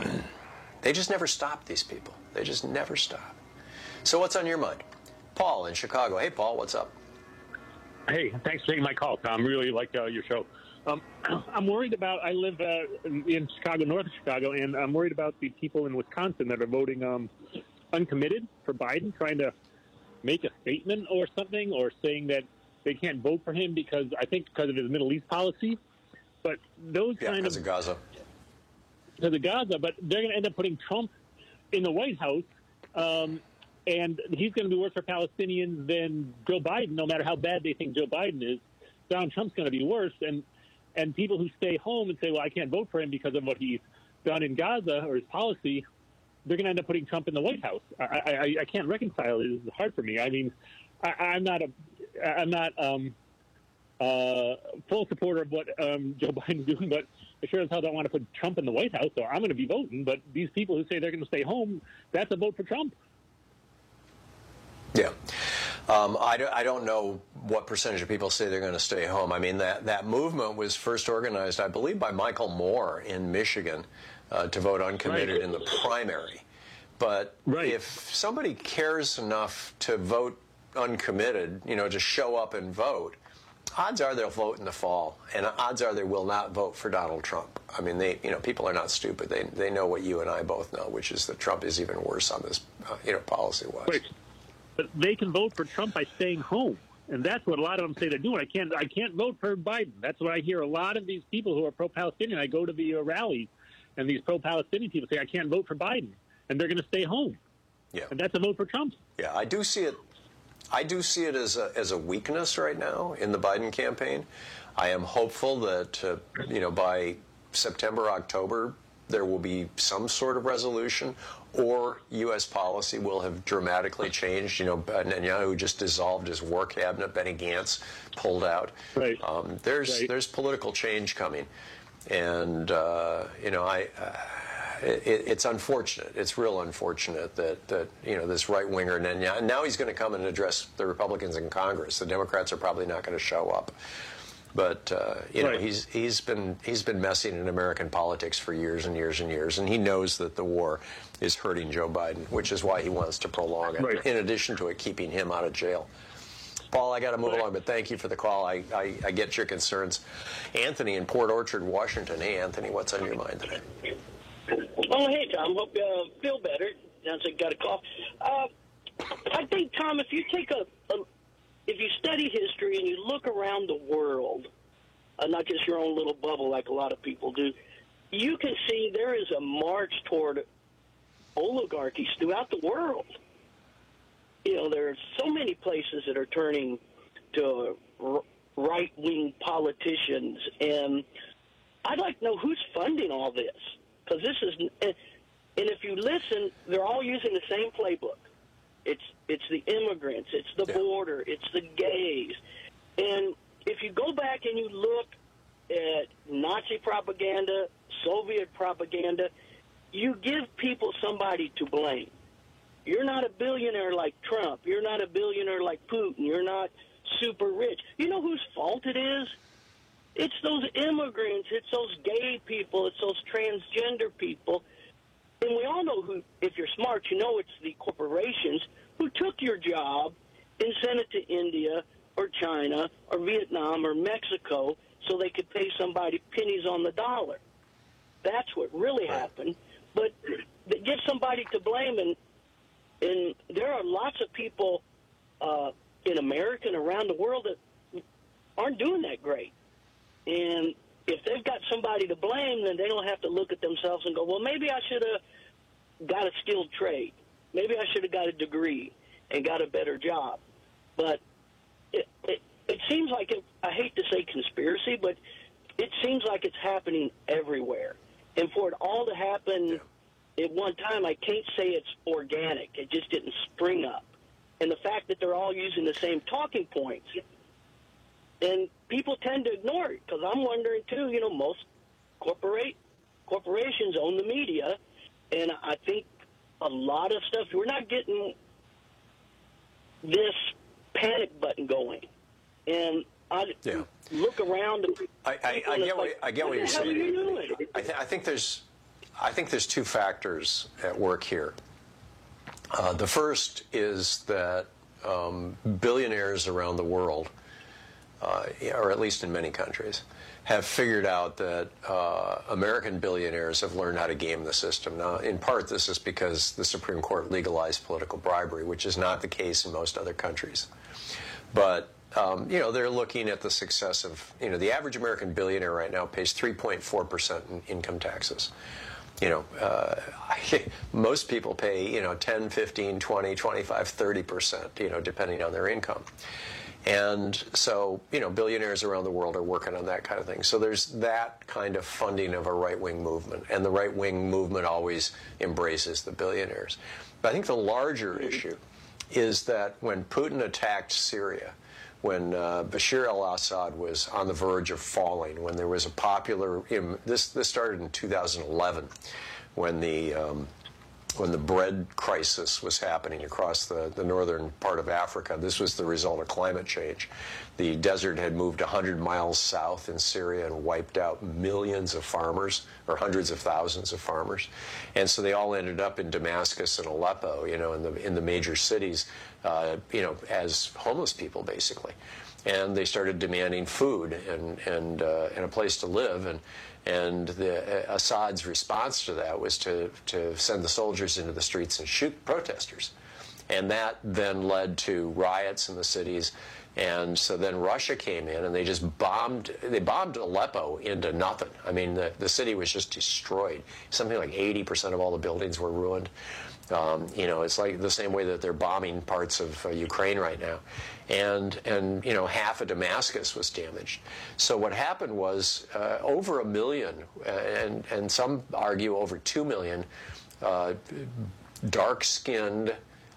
they just never stop, these people. They just never stop. So what's on your mind? Paul in Chicago. Hey, Paul, what's up? Hey, thanks for taking my call, Tom. Really like uh, your show. Um, I'm worried about, I live uh, in Chicago, north of Chicago, and I'm worried about the people in Wisconsin that are voting um, uncommitted for Biden, trying to make a statement or something, or saying that they can't vote for him because, I think, because of his Middle East policy. But those yeah, kind because of... of Gaza. Because of Gaza, but they're going to end up putting Trump in the White House, um, and he's going to be worse for Palestinians than Joe Biden, no matter how bad they think Joe Biden is. Donald Trump's going to be worse, and and people who stay home and say, well, I can't vote for him because of what he's done in Gaza or his policy, they're going to end up putting Trump in the White House. I, I, I can't reconcile it. It's hard for me. I mean, I, I'm not a... I'm not um, uh, full supporter of what um, Joe Biden's doing, but I sure as hell don't want to put Trump in the White House, so I'm going to be voting. But these people who say they're going to stay home, that's a vote for Trump. Yeah. Um, I, do, I don't know what percentage of people say they're going to stay home. I mean, that, that movement was first organized, I believe, by Michael Moore in Michigan uh, to vote uncommitted right. in the primary. But right. if somebody cares enough to vote uncommitted, you know, just show up and vote, odds are they'll vote in the fall, and odds are they will not vote for Donald Trump. I mean, they, you know, people are not stupid. They they know what you and I both know, which is that Trump is even worse on this, uh, you know, policy-wise. Right. But they can vote for Trump by staying home, and that's what a lot of them say they're doing. I can't I can't vote for Biden. That's what I hear. A lot of these people who are pro-Palestinian, I go to the uh, rallies, and these pro-Palestinian people say, I can't vote for Biden, and they're going to stay home. Yeah. And that's a vote for Trump. Yeah, I do see it. I do see it as a, as a weakness right now in the Biden campaign. I am hopeful that, uh, you know, by September, October, there will be some sort of resolution, or U S policy will have dramatically changed. You know, Netanyahu just dissolved his war cabinet. Benny Gantz pulled out. Right. Um, there's right. there's political change coming, and uh, you know, I. Uh, It, it's unfortunate. It's real unfortunate that, that you know, this right-winger, and now he's going to come and address the Republicans in Congress. The Democrats are probably not going to show up. But uh, you know, Right. he's he's been he's been messing in American politics for years and years and years, and he knows that the war is hurting Joe Biden, which is why he wants to prolong it. Right. In addition to it keeping him out of jail. Paul, I got to move along, but thank you for the call. I, I I get your concerns. Anthony in Port Orchard, Washington. Hey, Anthony, what's on your mind today? Oh, hey, Tom. Hope you uh, feel better. Sounds like you got a cough. Uh, I think, Tom, if you take a, a, if you study history and you look around the world, uh, not just your own little bubble like a lot of people do, you can see there is a march toward oligarchies throughout the world. You know, there are so many places that are turning to r- right-wing politicians, and I'd like to know who's funding all this. Because this is, and if you listen, they're all using the same playbook. It's it's the immigrants, it's the border, it's the gays. And if you go back and you look at Nazi propaganda, Soviet propaganda, you give people somebody to blame. You're not a billionaire like Trump. You're not a billionaire like Putin. You're not super rich. You know whose fault it is? It's those immigrants. It's those gay people. It's those transgender people. And we all know who, if you're smart, you know it's the corporations who took your job and sent it to India or China or Vietnam or Mexico so they could pay somebody pennies on the dollar. That's what really happened. But they give somebody to blame, and and there are lots of people uh, in America and around the world that aren't doing that great. And if they've got somebody to blame, then they don't have to look at themselves and go, well, maybe I should have got a skilled trade. Maybe I should have got a degree and got a better job. But it, it, it seems like, it, I hate to say conspiracy, but it seems like it's happening everywhere. And for it all to happen at one time, I can't say it's organic. It just didn't spring up. And the fact that they're all using the same talking points, and people tend to ignore it, because I'm wondering, too, you know, most corporate corporations own the media, and I think a lot of stuff, we're not getting this panic button going. And I yeah. look around and I, I, I get what I get what, what you're the hell saying. are you doing? I, th- I think there's I think there's two factors at work here. Uh, the first is that um, billionaires around the world, uh, or at least in many countries, have figured out that uh, American billionaires have learned how to game the system. Now, in part, this is because the Supreme Court legalized political bribery, which is not the case in most other countries. But Um, you know, they're looking at the success of, you know, the average American billionaire right now pays three point four percent in income taxes. You know, uh, most people pay, you know, ten, fifteen, twenty, twenty-five, thirty percent, you know, depending on their income. And so, you know, billionaires around the world are working on that kind of thing. So there's that kind of funding of a right-wing movement. And the right-wing movement always embraces the billionaires. But I think the larger issue is that when Putin attacked Syria, when uh, Bashar al-Assad was on the verge of falling, when there was a popular, you know, this this started in two thousand eleven, when the um, when the bread crisis was happening across the, the northern part of Africa. This was the result of climate change. The desert had moved one hundred miles south in Syria and wiped out millions of farmers, or hundreds of thousands of farmers. And so they all ended up in Damascus and Aleppo, you know, in the in the major cities, uh, you know, as homeless people, basically. And they started demanding food and and uh, and a place to live. And and the, uh, Assad's response to that was to to send the soldiers into the streets and shoot protesters. And that then led to riots in the cities. And so then Russia came in and they just bombed, they bombed Aleppo into nothing. I mean, the, the city was just destroyed. Something like eighty percent of all the buildings were ruined. Um, you know, it's like the same way that they're bombing parts of uh, Ukraine right now. And, and, you know, half of Damascus was damaged. So what happened was uh, over a million, uh, and, and some argue over two million, uh, dark-skinned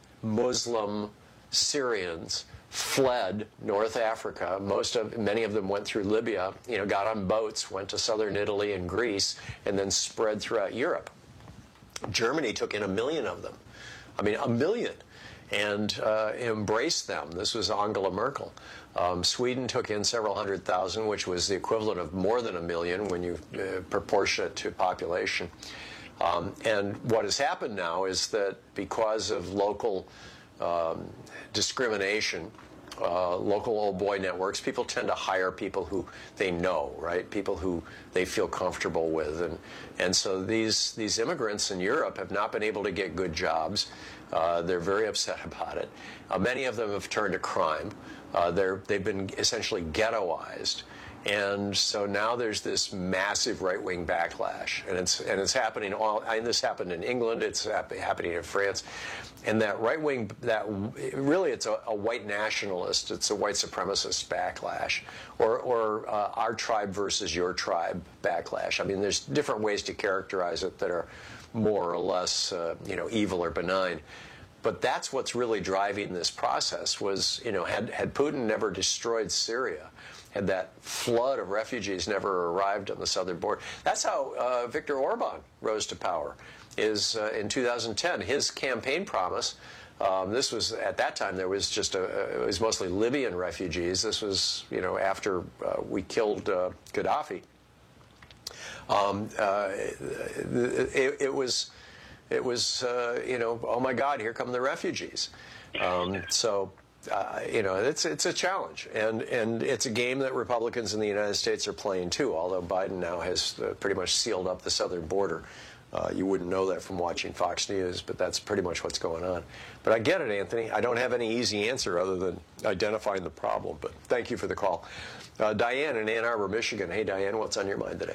Muslim Syrians fled North Africa. Most of, many of them went through Libya, you know, got on boats, went to southern Italy and Greece, and then spread throughout Europe. Germany took in a million of them. I mean, a million. and uh, embraced them. This was Angela Merkel. Um, Sweden took in several hundred thousand, which was the equivalent of more than a million when you uh, proportion it to population. Um, and what has happened now is that because of local um, discrimination, uh, local old boy networks, people tend to hire people who they know, right? People who they feel comfortable with. And, and so these, these immigrants in Europe have not been able to get good jobs. Uh, they're very upset about it. Uh, many of them have turned to crime. Uh, they're, they've been essentially ghettoized. And so now there's this massive right-wing backlash, and it's and it's happening all. And this happened in England. It's happening in France, and that right-wing, that really, it's a, a white nationalist, it's a white supremacist backlash, or or uh, our tribe versus your tribe backlash. I mean, there's different ways to characterize it that are more or less, uh, you know, evil or benign. But that's what's really driving this process. Was, you know, had had Putin never destroyed Syria, had that flood of refugees never arrived on the southern border. That's how uh, Viktor Orban rose to power, is uh, in two thousand ten. His campaign promise, um, this was, at that time, there was just, a, it was mostly Libyan refugees. This was, you know, after uh, we killed uh, Gaddafi. Um, uh, it, it was, it was uh, you know, oh my God, here come the refugees. Um, so... Uh, you know, it's it's a challenge, and and it's a game that Republicans in the United States are playing too. Although Biden now has uh, pretty much sealed up the southern border, uh, you wouldn't know that from watching Fox News, but that's pretty much what's going on. But I get it, Anthony. I don't have any easy answer other than identifying the problem. But thank you for the call, uh, Diane in Ann Arbor, Michigan. Hey, Diane, what's on your mind today?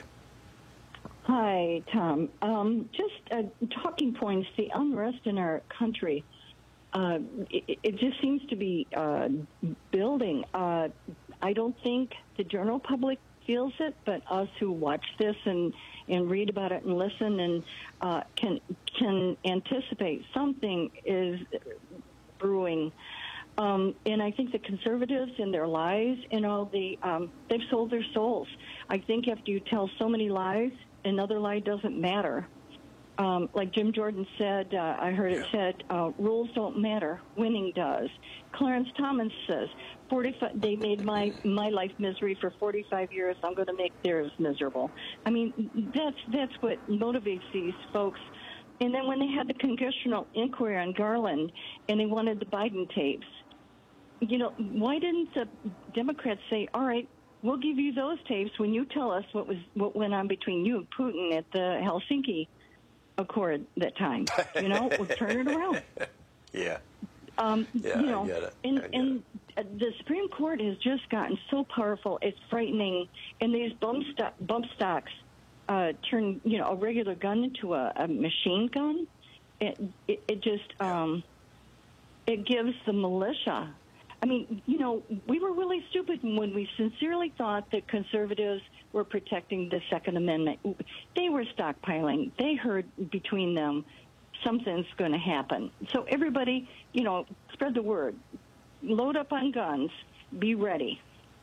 Hi, Tom. Um, just uh, talking points. The unrest in our country. Uh, it, it just seems to be uh, building. Uh, I don't think the general public feels it, but us who watch this and, and read about it and listen and uh, can can anticipate something is brewing. Um, and I think the conservatives and their lies and all the um, they've sold their souls. I think after you tell so many lies, another lie doesn't matter. Um, like Jim Jordan said, uh, I heard it said, uh, rules don't matter, winning does. Clarence Thomas says, forty-five, they made my, my life misery for forty-five years, I'm going to make theirs miserable. I mean, that's, that's what motivates these folks. And then when they had the congressional inquiry on Garland and they wanted the Biden tapes, you know, why didn't the Democrats say, all right, we'll give you those tapes when you tell us what was what went on between you and Putin at the Helsinki Accord that time, you know, we'll turn it around. Yeah. Um, yeah, you know, I get it. and, I get and it. the Supreme Court has just gotten so powerful, it's frightening. And these bump, stock, bump stocks uh, turn, you know, a regular gun into a, a machine gun. It, it, it just, um, it gives the militia. I mean, you know, we were really stupid when we sincerely thought that conservatives were protecting the Second Amendment. They were stockpiling. They heard between them something's going to happen. So everybody, you know, spread the word. Load up on guns. Be ready.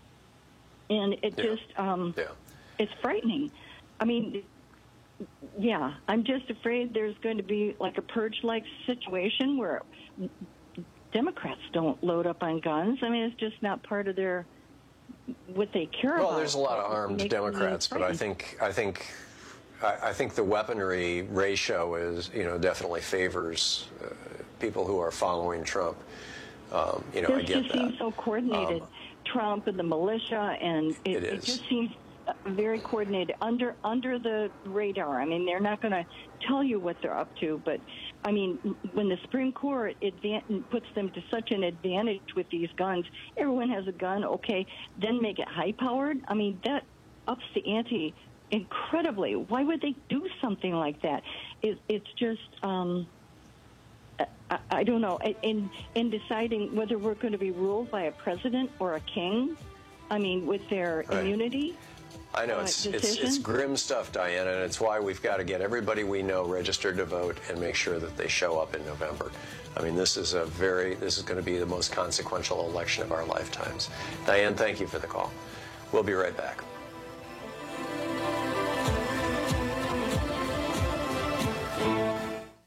And it yeah. just, um, yeah. it's frightening. I mean, yeah, I'm just afraid there's going to be like a purge-like situation where Democrats don't load up on guns. I mean, it's just not part of their what they care well, about. Well, there's a lot of armed Makes Democrats, but I think I think I, I think the weaponry ratio is, you know, definitely favors uh, people who are following Trump. Um, you know, this I get just that. seems so coordinated. Um, Trump and the militia, and it, it, it just seems very coordinated under under the radar. I mean, they're not going to tell you what they're up to, but I mean, when the Supreme Court advan- puts them to such an advantage with these guns, everyone has a gun, okay, then make it high-powered. I mean, that ups the ante incredibly. Why would they do something like that? It, it's just, um, I, I don't know. In in deciding whether we're going to be ruled by a president or a king, I mean, with their right. immunity. I know, it's, it's it's grim stuff, Diana, and it's why we've got to get everybody we know registered to vote and make sure that they show up in November. I mean, this is a very, this is going to be the most consequential election of our lifetimes. Diane, thank you for the call. We'll be right back.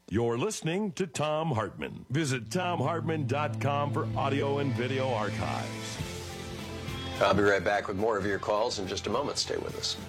You're listening to Thom Hartmann. Visit Thom Hartmann dot com for audio and video archives. I'll be right back with more of your calls in just a moment. Stay with us.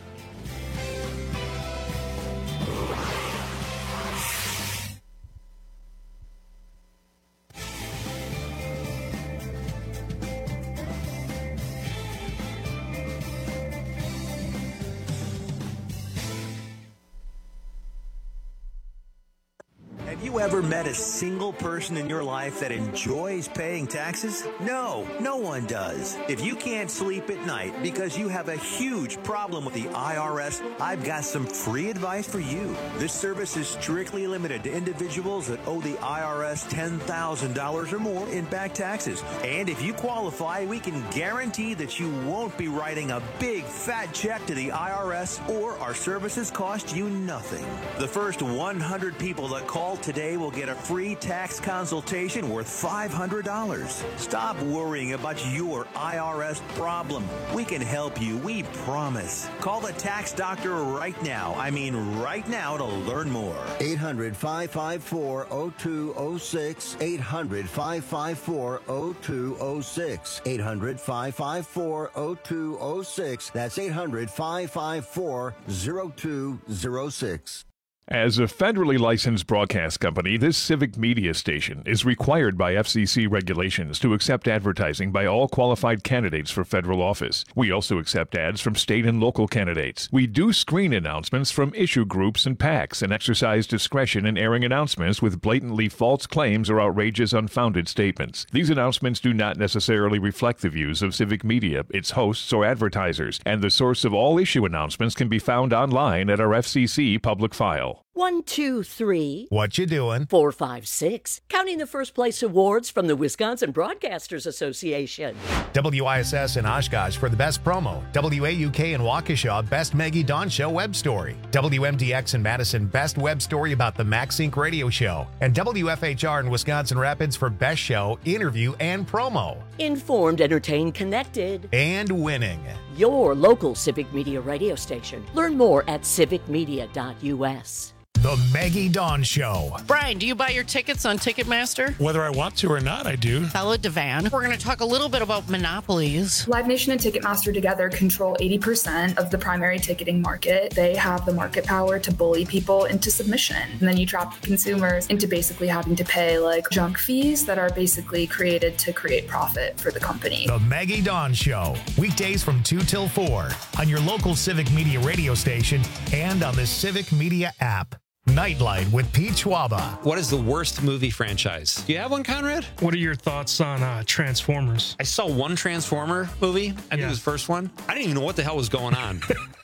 Have you ever met a single person in your life that enjoys paying taxes? No, no one does. If you can't sleep at night because you have a huge problem with the I R S, I've got some free advice for you. This service is strictly limited to individuals that owe the I R S ten thousand dollars or more in back taxes. And if you qualify, we can guarantee that you won't be writing a big fat check to the I R S, or our services cost you nothing. The first one hundred people that call today will get a free tax consultation worth five hundred dollars. Stop worrying about your I R S problem. We can help you, we promise. Call the tax doctor right now. I mean right now to learn more. eight hundred, five five four, zero two zero six. eight hundred, five five four, zero two zero six. eight hundred, five five four, zero two zero six. That's eight hundred, five five four, zero two zero six. As a federally licensed broadcast company, this civic media station is required by F C C regulations to accept advertising by all qualified candidates for federal office. We also accept ads from state and local candidates. We do screen announcements from issue groups and PACs and exercise discretion in airing announcements with blatantly false claims or outrageous, unfounded statements. These announcements do not necessarily reflect the views of civic media, its hosts, or advertisers, and the source of all issue announcements can be found online at our F C C public file. One, two, three. What you doing? Four, five, six. Counting the first place awards from the Wisconsin Broadcasters Association. W I S S in Oshkosh for the best promo. W A U K in Waukesha, best Maggie Dawn Show web story. W M D X in Madison, best web story about the MaxSync radio show. And W F H R in Wisconsin Rapids for best show, interview, and promo. Informed, entertained, connected. And winning. Your local civic media radio station. Learn more at civic media dot U S. The Maggie Dawn Show. Brian, do you buy your tickets on Ticketmaster? Whether I want to or not, I do. Bella Devan. We're going to talk a little bit about monopolies. Live Nation and Ticketmaster together control eighty percent of the primary ticketing market. They have the market power to bully people into submission. And then you trap consumers into basically having to pay like junk fees that are basically created to create profit for the company. The Maggie Dawn Show. Weekdays from two till four on your local Civic Media radio station and on the Civic Media app. Nightlight with Pete Schwaba. What is the worst movie franchise? Do you have one, Conrad? What are your thoughts on uh, Transformers? I saw one Transformer movie. I think yeah. it was the first one. I didn't even know what the hell was going on.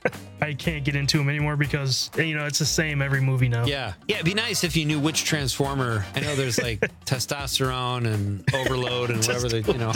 I can't get into them anymore because, you know, it's the same every movie now. Yeah. Yeah, it'd be nice if you knew which Transformer. I know there's like testosterone and overload and whatever they, you know.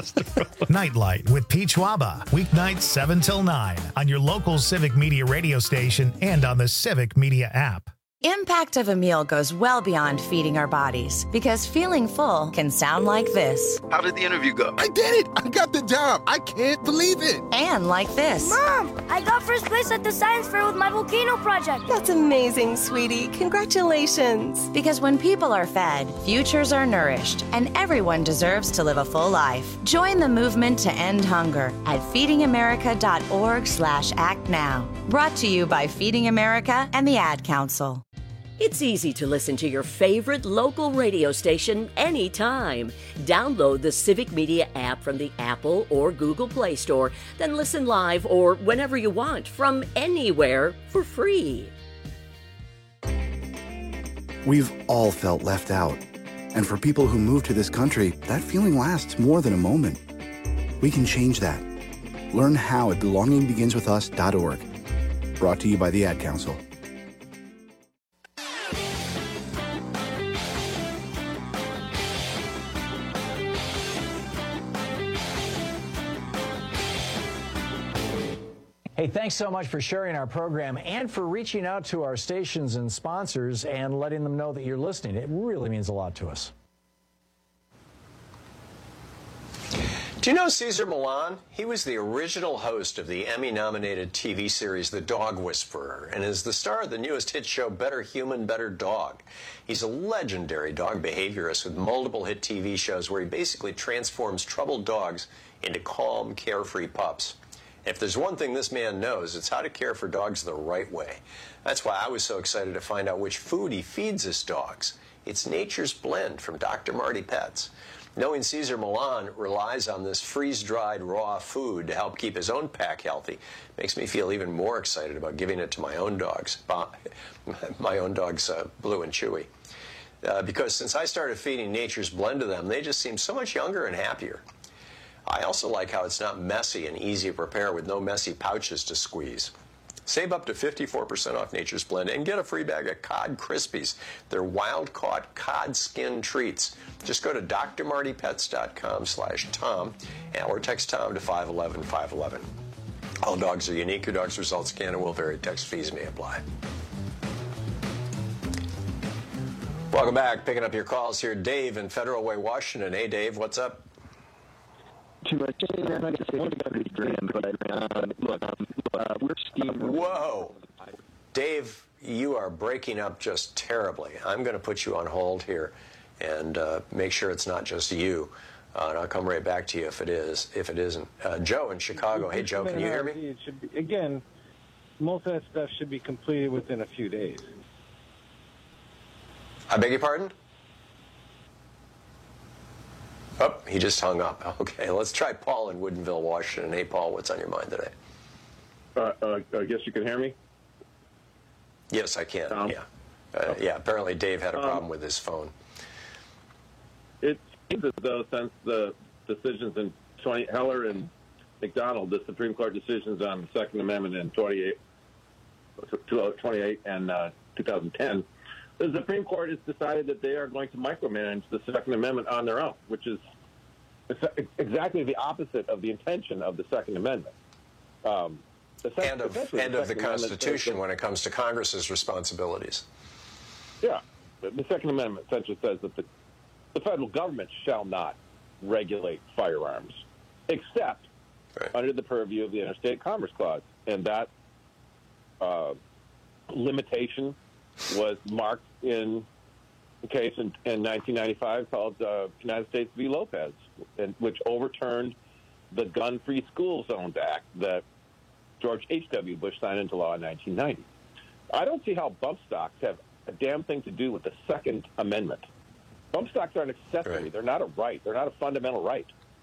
Nightlight with Pete Schwaba. Weeknights seven till nine on your local Civic Media radio station and on the Civic Media app. Impact of a meal goes well beyond feeding our bodies, because feeling full can sound like this. How did the interview go? I did it! I got the job! I can't believe it! And like this. Mom, I got first place at the science fair with my volcano project. That's amazing, sweetie. Congratulations. Because when people are fed, futures are nourished, and everyone deserves to live a full life. Join the movement to end hunger at feeding america dot org slash act now. Brought to you by Feeding America and the Ad Council. It's easy to listen to your favorite local radio station anytime. Download the Civic Media app from the Apple or Google Play Store, then listen live or whenever you want from anywhere for free. We've all felt left out. And for people who move to this country, that feeling lasts more than a moment. We can change that. Learn how at belonging begins with us dot org. Brought to you by the Ad Council. Hey, thanks so much for sharing our program and for reaching out to our stations and sponsors and letting them know that you're listening. It really means a lot to us. Do you know Cesar Millan? He was the original host of the Emmy-nominated T V series The Dog Whisperer and is the star of the newest hit show Better Human, Better Dog. He's a legendary dog behaviorist with multiple hit T V shows where he basically transforms troubled dogs into calm, carefree pups. If there's one thing this man knows, it's how to care for dogs the right way. That's why I was so excited to find out which food he feeds his dogs. It's Nature's Blend from Doctor Marty Pets. Knowing Cesar Millan relies on this freeze-dried raw food to help keep his own pack healthy makes me feel even more excited about giving it to my own dogs. My own dogs, uh, Blue and Chewy. Uh, because since I started feeding Nature's Blend to them, they just seem so much younger and happier. I also like how it's not messy and easy to prepare with no messy pouches to squeeze. Save up to fifty-four percent off Nature's Blend and get a free bag of Cod Krispies. They're wild-caught cod skin treats. Just go to drmartypets.com slash Tom or text Tom to five one one, five one one. All dogs are unique. Your dog's results can and will vary. Text fees may apply. Welcome back. Picking up your calls here. Dave in Federal Way, Washington. Hey, Dave, what's up? Too much. I'm not going to say one grand, but um, look, um, uh, we're skiing. Whoa. Dave, you are breaking up just terribly. I'm going to put you on hold here and uh, make sure it's not just you. Uh, and I'll come right back to you if it is. If it isn't. Uh, Joe in Chicago. Hey, Joe, can you hear me? It should be, again, most of that stuff should be completed within a few days. I beg your pardon? Oh, he just hung up. Okay, let's try Paul in Woodinville, Washington. Hey, Paul, what's on your mind today? Uh, uh, I guess you can hear me? Yes, I can, um, yeah. Uh, yeah, apparently Dave had a problem um, with his phone. It seems as though since the decisions in twenty Heller and McDonald, the Supreme Court decisions on the Second Amendment in twenty-eight, twenty-eight and uh, two thousand ten, the Supreme Court has decided that they are going to micromanage the Second Amendment on their own, which is exactly the opposite of the intention of the Second Amendment. Um, and of, and of the Constitution when it comes to Congress's responsibilities. Yeah. The Second Amendment essentially says that the, the federal government shall not regulate firearms, except right. under the purview of the Interstate Commerce Clause. And that uh, limitation was marked in a case in, in nineteen ninety-five called uh, United States v. Lopez, and, which overturned the Gun-Free School Zones Act that George H W. Bush signed into law in nineteen ninety. I don't see how bump stocks have a damn thing to do with the Second Amendment. Bump stocks are an accessory. Right. They're not a right. They're not a fundamental right.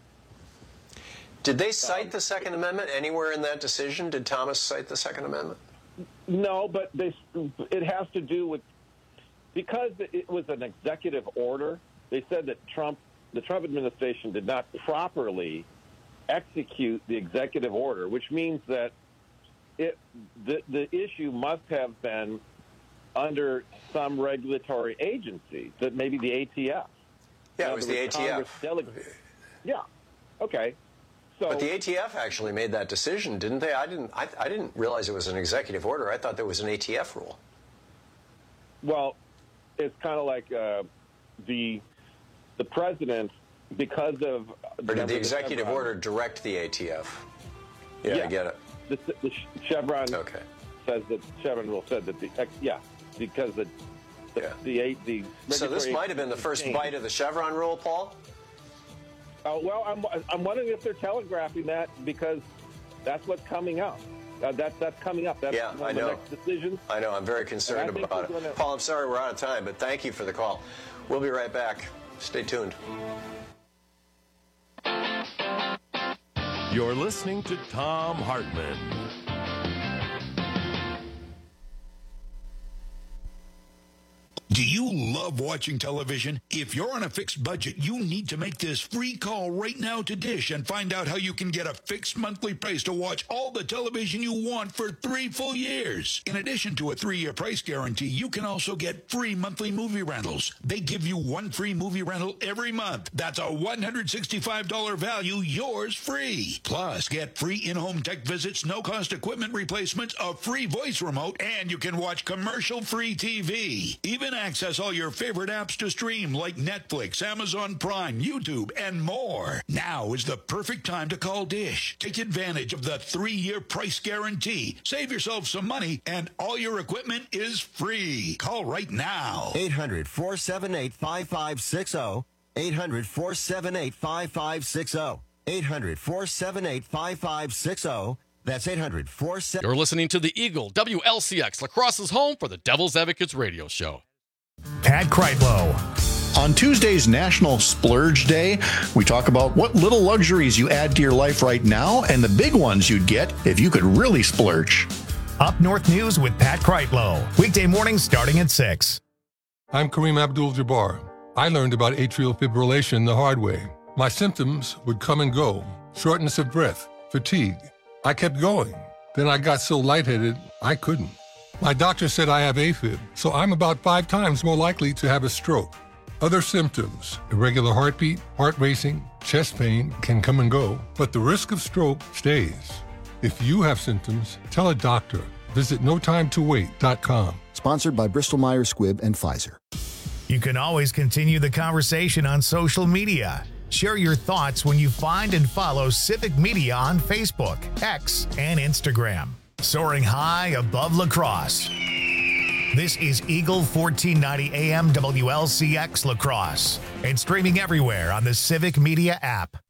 Did they cite um, the Second Amendment anywhere in that decision? Did Thomas cite the Second Amendment? No, but they, it has to do with, because it was an executive order, they said that Trump, the Trump administration did not properly execute the executive order, which means that it, the, the issue must have been under some regulatory agency, that maybe the A T F. Yeah, it was the A T F. Deleg- yeah, okay. So, but the A T F actually made that decision, didn't they? I didn't. I, I didn't realize it was an executive order. I thought there was an A T F rule. Well, it's kind of like uh, the the president, because of. Or did the executive Chevron, order direct the A T F? Yeah, yeah. I get it. The, the Chevron okay. says that Chevron rule said that the yeah because the the yeah. the, the, the so this might have been the first changed. bite of the Chevron rule, Paul. Uh, well, I'm, I'm wondering if they're telegraphing that because that's what's coming up. Uh, that, that's coming up. That's yeah, one I of the know. next decisions. I know. I'm very concerned about it. Gonna... Paul, I'm sorry we're out of time, but thank you for the call. We'll be right back. Stay tuned. You're listening to Thom Hartmann. Do you love watching television? If you're on a fixed budget, you need to make this free call right now to Dish and find out how you can get a fixed monthly price to watch all the television you want for three full years. In addition to a three-year price guarantee, you can also get free monthly movie rentals. They give you one free movie rental every month. That's a one hundred sixty-five dollars value, yours free. Plus, get free in-home tech visits, no-cost equipment replacements, a free voice remote, and you can watch commercial-free T V. Even access all your favorite apps to stream like Netflix, Amazon Prime, YouTube, and more. Now is the perfect time to call Dish. Take advantage of the three-year price guarantee. Save yourself some money, and all your equipment is free. Call right now. eight hundred, four seven eight, five five six zero. eight hundred, four seven eight, five five six zero. eight hundred, four seven eight, five five six zero. That's eight hundred, four seven eight. You're listening to the Eagle W L C X, La Crosse's home for the Devil's Advocates radio show. Pat Kreitlow. On Tuesday's National Splurge Day, we talk about what little luxuries you add to your life right now and the big ones you'd get if you could really splurge. Up North News with Pat Kreitlow. Weekday mornings starting at six. I'm Kareem Abdul-Jabbar. I learned about atrial fibrillation the hard way. My symptoms would come and go. Shortness of breath, fatigue. I kept going. Then I got so lightheaded, I couldn't. My doctor said I have AFib, so I'm about five times more likely to have a stroke. Other symptoms, irregular heartbeat, heart racing, chest pain can come and go, but the risk of stroke stays. If you have symptoms, tell a doctor. Visit no time to wait dot com. Sponsored by Bristol Myers Squibb and Pfizer. You can always continue the conversation on social media. Share your thoughts when you find and follow Civic Media on Facebook, X, and Instagram. Soaring high above La Crosse. This is Eagle fourteen ninety A M W L C X La Crosse and streaming everywhere on the Civic Media app.